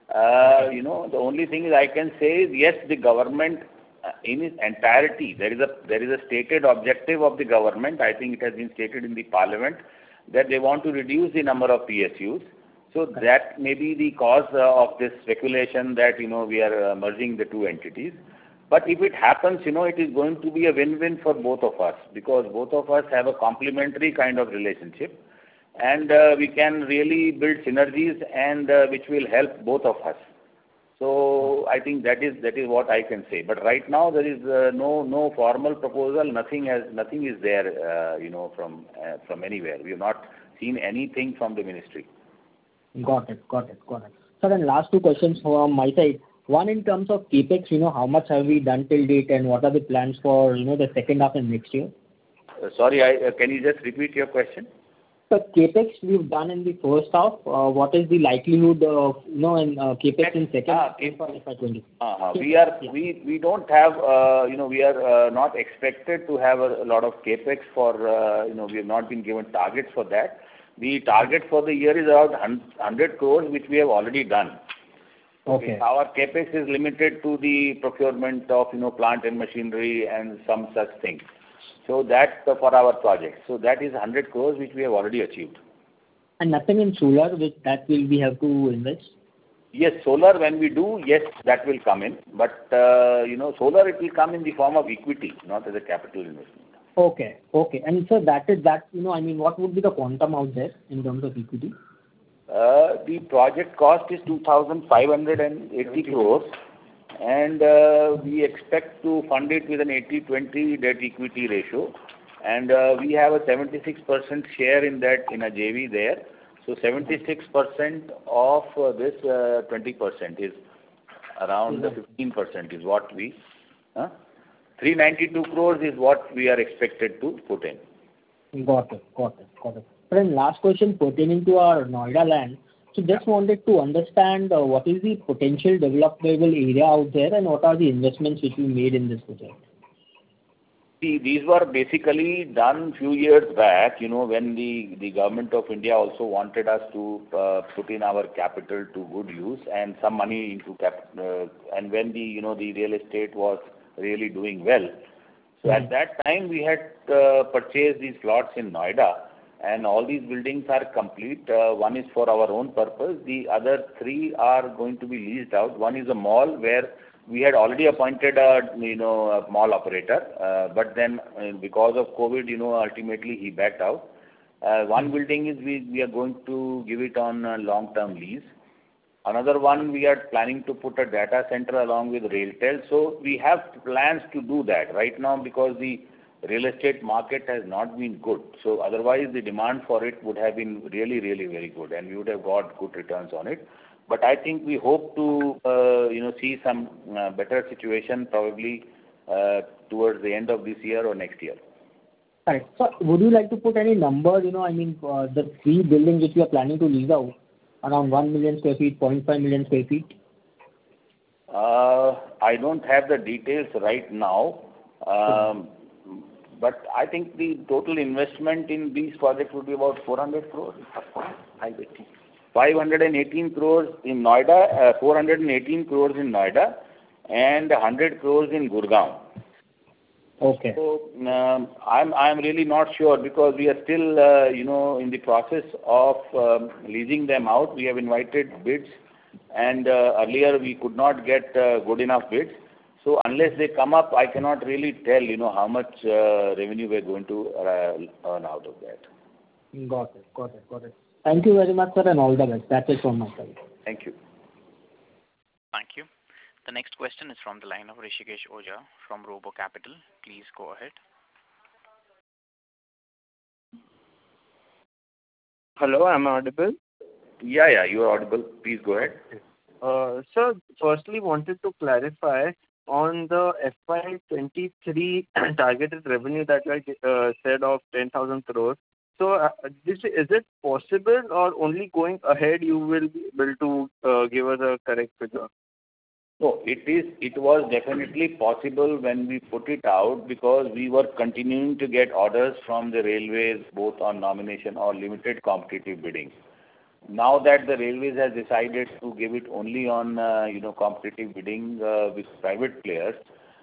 The only thing I can say is, yes, the government in its entirety, there is a stated objective of the government. I think it has been stated in the parliament that they want to reduce the number of PSUs. So that may be the cause of this speculation that, we are merging the two entities. But if it happens, it is going to be a win-win for both of us, because both of us have a complementary kind of relationship, and we can really build synergies and which will help both of us. So I think that is what I can say. But right now there is no formal proposal. Nothing is there, from anywhere. We have not seen anything from the ministry. Got it. Sir, and last two questions from my side. One, in terms of capex, how much have we done till date, and what are the plans for, the second half and next year? Sorry, can you just repeat your question? So capex we've done in the first half. What is the likelihood of, capex in second half for FY20? We don't have, we are not expected to have a lot of capex for, we have not been given targets for that. The target for the year is around 100 crores, which we have already done. Okay. Our capex is limited to the procurement of, plant and machinery and some such things. So that's for our project. So that is 100 crores, which we have already achieved. And nothing in solar, that we have to invest? Yes, solar, when we do, yes, that will come in. But, solar, it will come in the form of equity, not as a capital investment. Okay. And so what would be the quantum out there in terms of equity? The project cost is 2,580 crores, and we expect to fund it with an 80-20 debt equity ratio, and we have a 76% share in that in a JV there. So 76% of this 20% is around 15% is what we 392 crores is what we are expected to put in. Got it. Then last question pertaining to our Noida land. So just wanted to understand what is the potential developable area out there and what are the investments which we made in this project? See, these were basically done few years back, when the government of India also wanted us to put in our capital to good use and some money into and when the real estate was really doing well. So at that time we had purchased these plots in Noida, and all these buildings are complete. One is for our own purpose. The other 3 are going to be leased out. One is a mall where we had already appointed a mall operator, but then because of COVID, ultimately he backed out. One building is we are going to give it on a long-term lease. Another one we are planning to put a data center along with RailTel. So we have plans to do that right now because the real estate market has not been good. So otherwise the demand for it would have been really, really very good, and we would have got good returns on it. But I think we hope to see some better situation probably towards the end of this year or next year. Right. So would you like to put any number, the 3 buildings which you are planning to lease out, around 1 million square feet, 0.5 million square feet? I don't have the details right now, but I think the total investment in these projects would be about 400 crores. 518 crores in Noida, 418 crores in Noida, and 100 crores in Gurgaon. Okay. So I'm really not sure because we are still in the process of leasing them out. We have invited bids, and earlier we could not get good enough bids. So unless they come up, I cannot really tell how much revenue we're going to earn out of that. Got it. Thank you very much, sir, and all the best. That's it from my side. Thank you. Thank you. The next question is from the line of Rishikesh Oza from Robo Capital. Please go ahead. Hello, am I audible? Yeah, you are audible. Please go ahead. Sir, firstly wanted to clarify on the FY23 targeted revenue that I said of 10,000 crores. So is it possible or only going ahead you will be able to give us a correct figure? No, it was definitely possible when we put it out because we were continuing to get orders from the railways both on nomination or limited competitive bidding. Now that the railways has decided to give it only on competitive bidding with private players,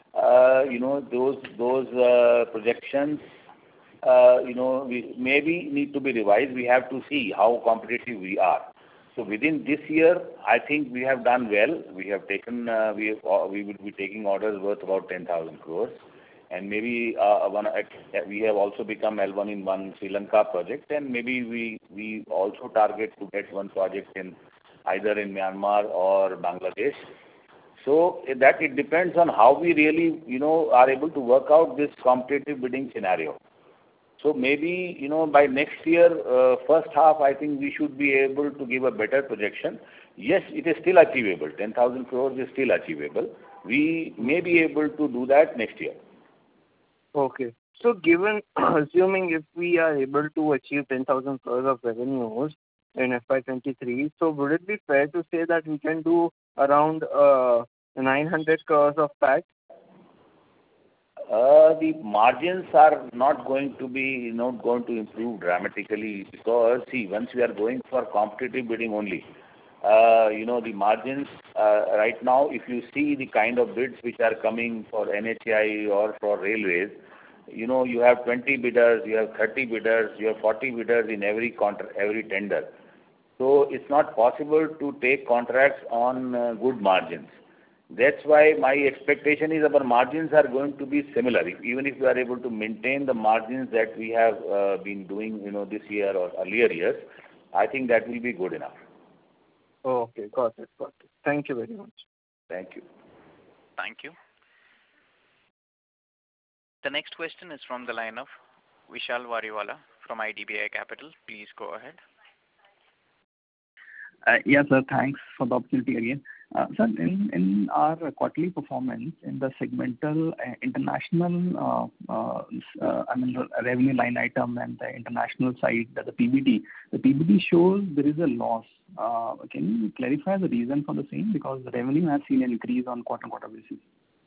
those projections we maybe need to be revised. We have to see how competitive we are. So within this year, I think we have done well. We have taken we will be taking orders worth about 10,000 crores, and maybe we have also become L1 in one Sri Lanka project, and maybe we also target to get one project in either in Myanmar or Bangladesh. So that it depends on how we really are able to work out this competitive bidding scenario. So maybe by next year first half, I think we should be able to give a better projection. Yes, it is still achievable. 10,000 crores is still achievable. We may be able to do that next year. Okay. So assuming if we are able to achieve 10,000 crores of revenues in FY23, so would it be fair to say that we can do around 900 crores of PAT? The margins are not going to improve dramatically because once we are going for competitive bidding only, the margins right now, if you see the kind of bids which are coming for NHAI or for railways, you have 20 bidders, you have 30 bidders, you have 40 bidders in every tender. So it's not possible to take contracts on good margins. That's why my expectation is our margins are going to be similar. Even if we are able to maintain the margins that we have been doing, this year or earlier years, I think that will be good enough. Okay, got it. Thank you very much. Thank you. Thank you. The next question is from the line of Vishal Wariwala from IDBI Capital. Please go ahead. Yes, sir. Thanks for the opportunity again. Sir, in our quarterly performance in the segmental international, revenue line item and the international side, the PBT shows there is a loss. Can you clarify the reason for the same? Because the revenue has seen an increase on quarter-on-quarter basis.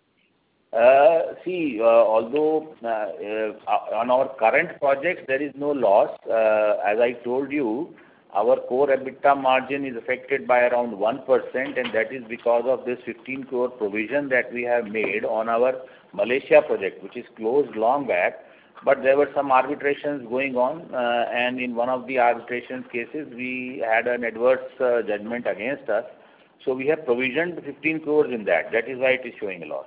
Although on our current projects there is no loss, as I told you, our core EBITDA margin is affected by around 1%, and that is because of this 15 crore provision that we have made on our Malaysia project, which is closed long back. But there were some arbitrations going on, and in one of the arbitration cases, we had an adverse judgment against us. So we have provisioned 15 crores in that. That is why it is showing a loss.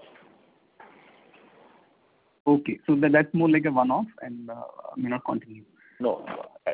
Okay, so that's more like a one-off and may not continue. No.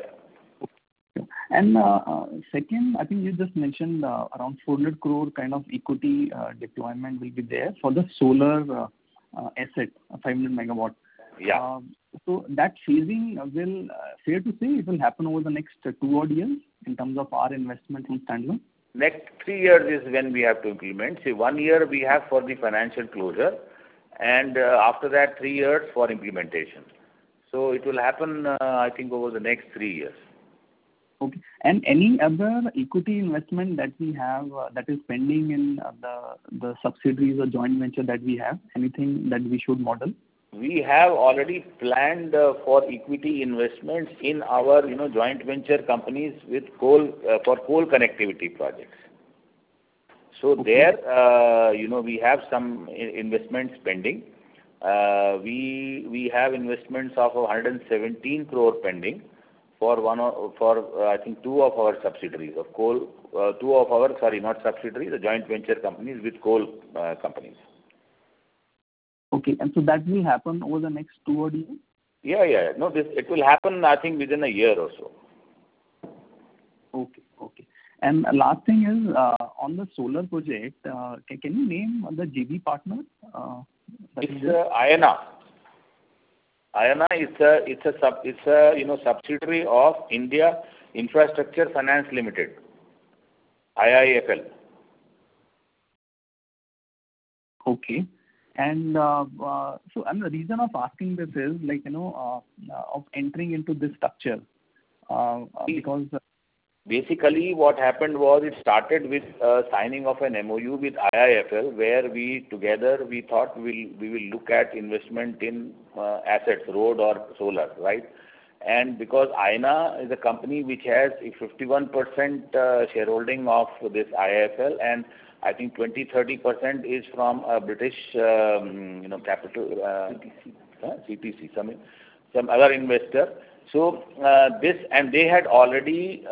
And second, I think you just mentioned around 400 crore kind of equity deployment will be there for the solar asset, 500 megawatt. Yeah. So that phasing will, fair to say, it will happen over the next 2 odd years in terms of our investment in standalone? Next 3 years is when we have to implement. See, 1 year we have for the financial closure, and after that 3 years for implementation. So it will happen, I think, over the next 3 years. Okay. And any other equity investment that we have that is pending in the subsidiaries or joint venture that we have? Anything that we should model? We have already planned for equity investments in our joint venture companies with coal for coal connectivity projects. So okay. There we have some investments pending. We have investments of 117 crore pending for I think 2 of our subsidiaries of coal, the joint venture companies with coal companies. Okay, and so that will happen over the next 2 odd years? Yeah. No, it will happen, I think, within a year or so. Okay. And last thing is, on the solar project, can you name the JV partner? It's Ayana. Ayana it's a subsidiary of India Infrastructure Finance Limited, IIFL. Okay. And so, and the reason of asking this is of entering into this structure because basically what happened was it started with signing of an MOU with IIFL, where we thought we will look at investment in assets, road or solar, right? And because Ayana is a company which has a 51% shareholding of this IIFL, and I think 20-30% is from a British capital CTC, some other investor. So they had already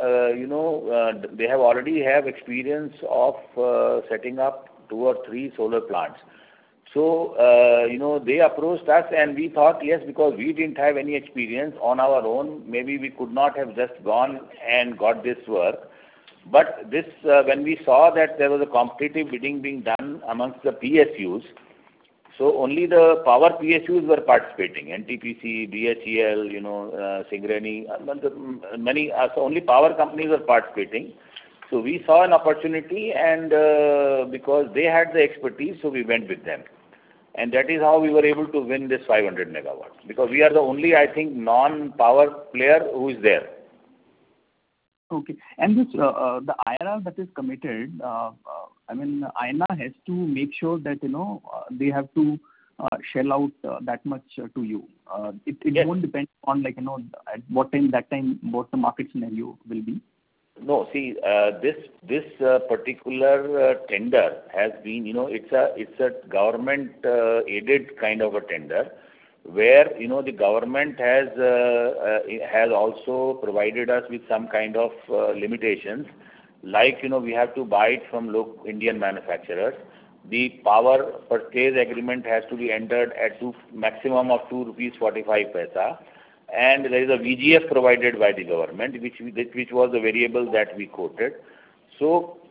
have experience of setting up 2 or 3 solar plants. So they approached us, and we thought, yes, because we didn't have any experience on our own, maybe we could not have just gone and got this work. But this when we saw that there was a competitive bidding being done amongst the PSUs, so only the power PSUs were participating, NTPC, BHEL, Singareni, many, so only power companies were participating. So we saw an opportunity, and because they had the expertise, so we went with them. And that is how we were able to win this 500 megawatts, because we are the only, I think, non-power player who is there. Okay. And this the IRR that is committed, Ayana has to make sure that they have to shell out that much to you. It yes. Won't depend on at what time what the market scenario will be. No, see, this particular tender has been, it's a government aided kind of a tender, where the government has also provided us with some kind of limitations, like we have to buy it from local Indian manufacturers. The power purchase agreement has to be entered at maximum of 2 rupees 45 paisa, and there is a VGF provided by the government, which was the variable that we quoted. So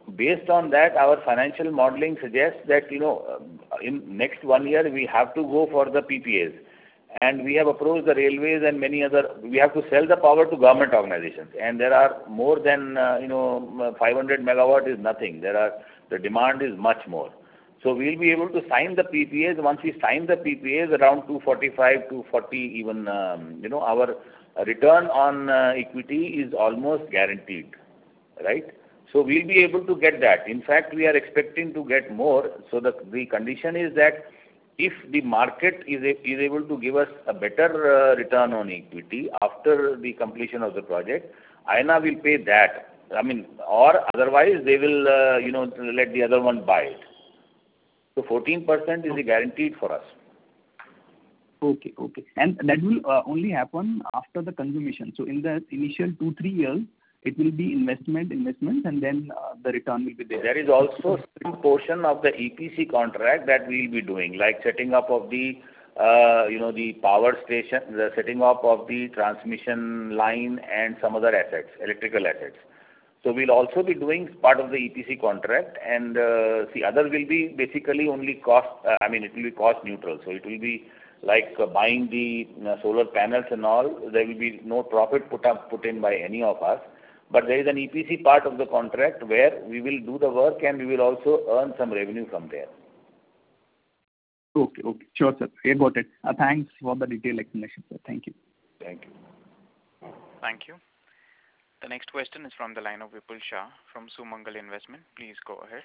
based on that, our financial modeling suggests that, in next 1 year, we have to go for the PPAs. And we have approached the railways and many other, we have to sell the power to government organizations. And there are more than, 500 megawatt is nothing. The demand is much more. So we'll be able to sign the PPAs. Once we sign the PPAs, around 245, 240 even, our return on equity is almost guaranteed, right? So we'll be able to get that. In fact, we are expecting to get more. So the condition is that if the market is able to give us a better return on equity after the completion of the project, INA will pay that. Or otherwise they will, let the other one buy it. So 14% is guaranteed for us. Okay. And that will only happen after the consummation. So in the initial 2-3 years, it will be investments, and then the return will be there. There is also some portion of the EPC contract that we will be doing, like setting up of the, the power station, the setting up of the transmission line and some other assets, electrical assets. So we'll also be doing part of the EPC contract, and other will be basically only cost, it will be cost neutral. So it will be like buying the solar panels and all. There will be no profit put in by any of us. But there is an EPC part of the contract where we will do the work and we will also earn some revenue from there. Okay. Sure, sir. I got it. Thanks for the detailed explanation, sir. Thank you. Thank you. Thank you. The next question is from the line of Vipul Shah from Sumangal Investment. Please go ahead.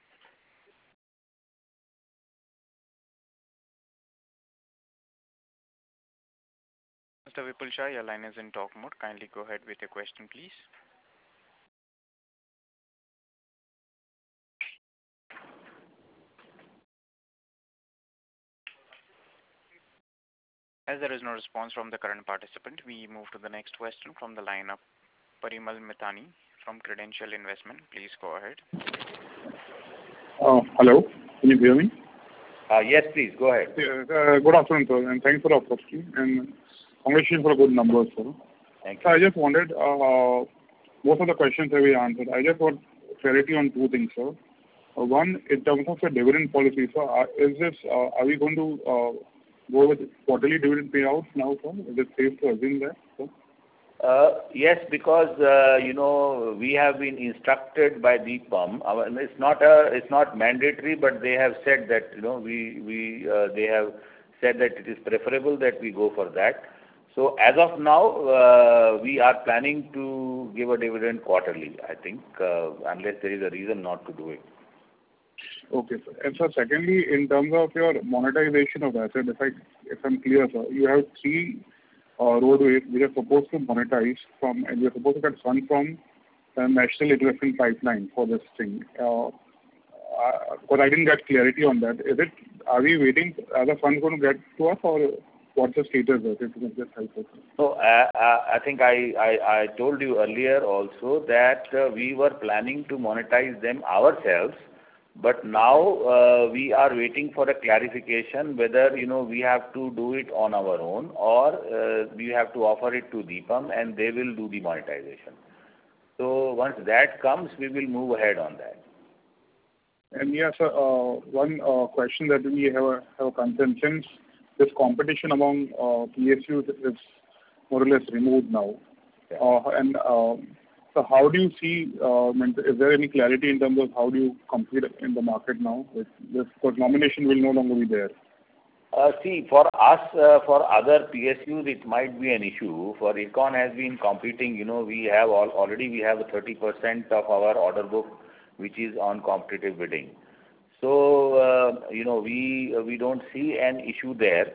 Mr. Vipul Shah, your line is in talk mode. Kindly go ahead with your question, please. As there is no response from the current participant, we move to the next question from the line of Parimal Mithani from Credential Investment. Please go ahead. Hello, can you hear me? Yes, please, go ahead. Good afternoon, sir, and thanks for the opportunity, and congratulations for good numbers, sir. Thank you. So I just wanted, most of the questions have been answered. I just want clarity on two things, sir. One, in terms of the dividend policy, sir, are we going to go with quarterly dividend payouts now, sir? Is it safe to assume that, sir? Yes, because we have been instructed by DIPAM. It's not mandatory, but they have said that they have said that it is preferable that we go for that. So as of now, we are planning to give a dividend quarterly, I think, unless there is a reason not to do it. Okay, sir. And sir, secondly, in terms of your monetization of asset, if I'm clear, sir, you have 3 roadways which are supposed to monetize from, and you're supposed to get funds from the National Irrigation Pipeline for this thing. Because I didn't get clarity on that. Are we waiting? Are the funds going to get to us, or what's the status of it? If you can just help us. So I think I told you earlier also that we were planning to monetize them ourselves. But now we are waiting for a clarification whether we have to do it on our own, or we have to offer it to DIPAM and they will do the monetization. So once that comes, we will move ahead on that. And yes, sir, one question that we have a concern, since this competition among PSUs is more or less removed now. Yeah. So how do you see, is there any clarity in terms of how do you compete in the market now? Because nomination will no longer be there. See, for us, for other PSUs, it might be an issue. For IRCON has been competing, we have already 30% of our order book which is on competitive bidding. So, we don't see an issue there.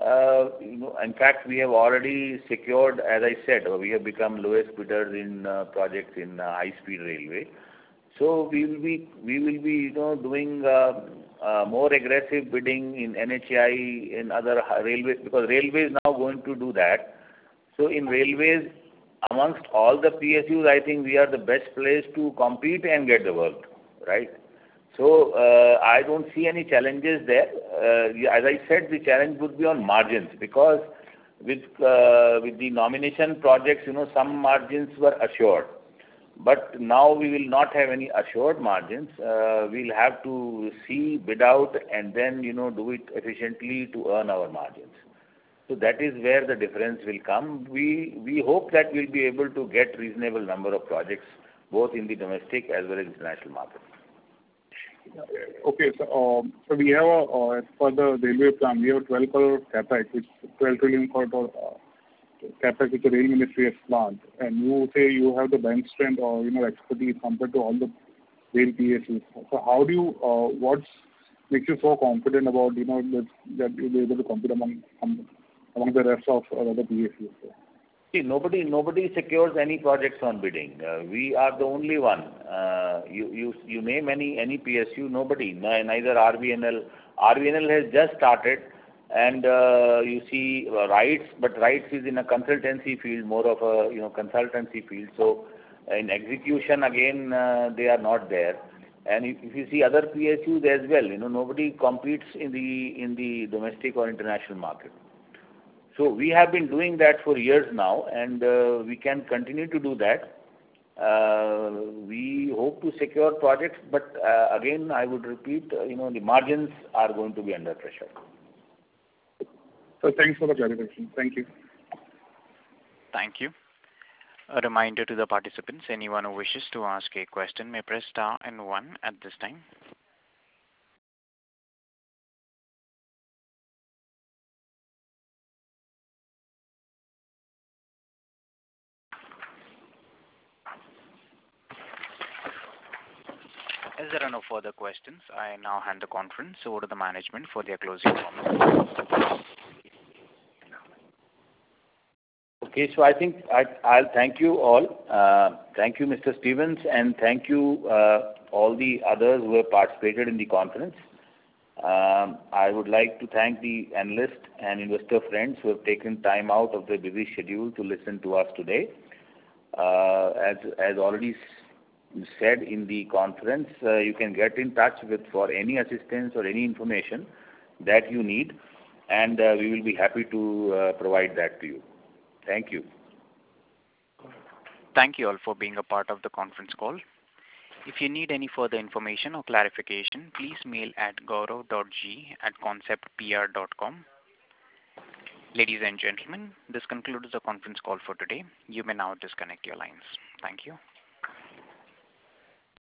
In fact, we have already secured, as I said, we have become lowest bidders in projects in high-speed railway. So we will be doing more aggressive bidding in NHAI, in other railways, because railway is now going to do that. So in railways, amongst all the PSUs, I think we are the best place to compete and get the work, right? So I don't see any challenges there. As I said, the challenge would be on margins, because with the nomination projects, some margins were assured. But now we will not have any assured margins. We'll have to see, bid out, and then, do it efficiently to earn our margins. So that is where the difference will come. We hope that we'll be able to get reasonable number of projects, both in the domestic as well as international market. Okay, so we have as per the railway plan, we have 12 crore capex, which 12 trillion for capex which the rail ministry has planned, and you say you have the bench strength or expertise compared to all the rail PSUs. So how do you what makes you so confident about that you'll be able to compete among the rest of other PSUs? See, nobody secures any projects on bidding. We are the only one. You name any PSU, nobody. Neither RVNL. RVNL has just started, and you see RITES, but RITES is in a consultancy field, more of a consultancy field. So in execution again, they are not there. And if you see other PSUs as well, nobody competes in the domestic or international market. So we have been doing that for years now, and we can continue to do that. We hope to secure projects, but again, I would repeat, the margins are going to be under pressure. So thanks for the clarification. Thank you. Thank you. A reminder to the participants, anyone who wishes to ask a question may press star and 1 at this time. As there are no further questions, I now hand the conference over to the management for their closing comments. Okay, so I think I'll thank you all. Thank you, Mr. Stevens, and thank you all the others who have participated in the conference. I would like to thank the analyst and investor friends who have taken time out of their busy schedule to listen to us today. As already said in the conference, you can get in touch for any assistance or any information that you need, and we will be happy to provide that to you. Thank you. Thank you all for being a part of the conference call. If you need any further information or clarification, please mail at gaurav.g@conceptpr.com. Ladies and gentlemen, this concludes the conference call for today. You may now disconnect your lines. Thank you.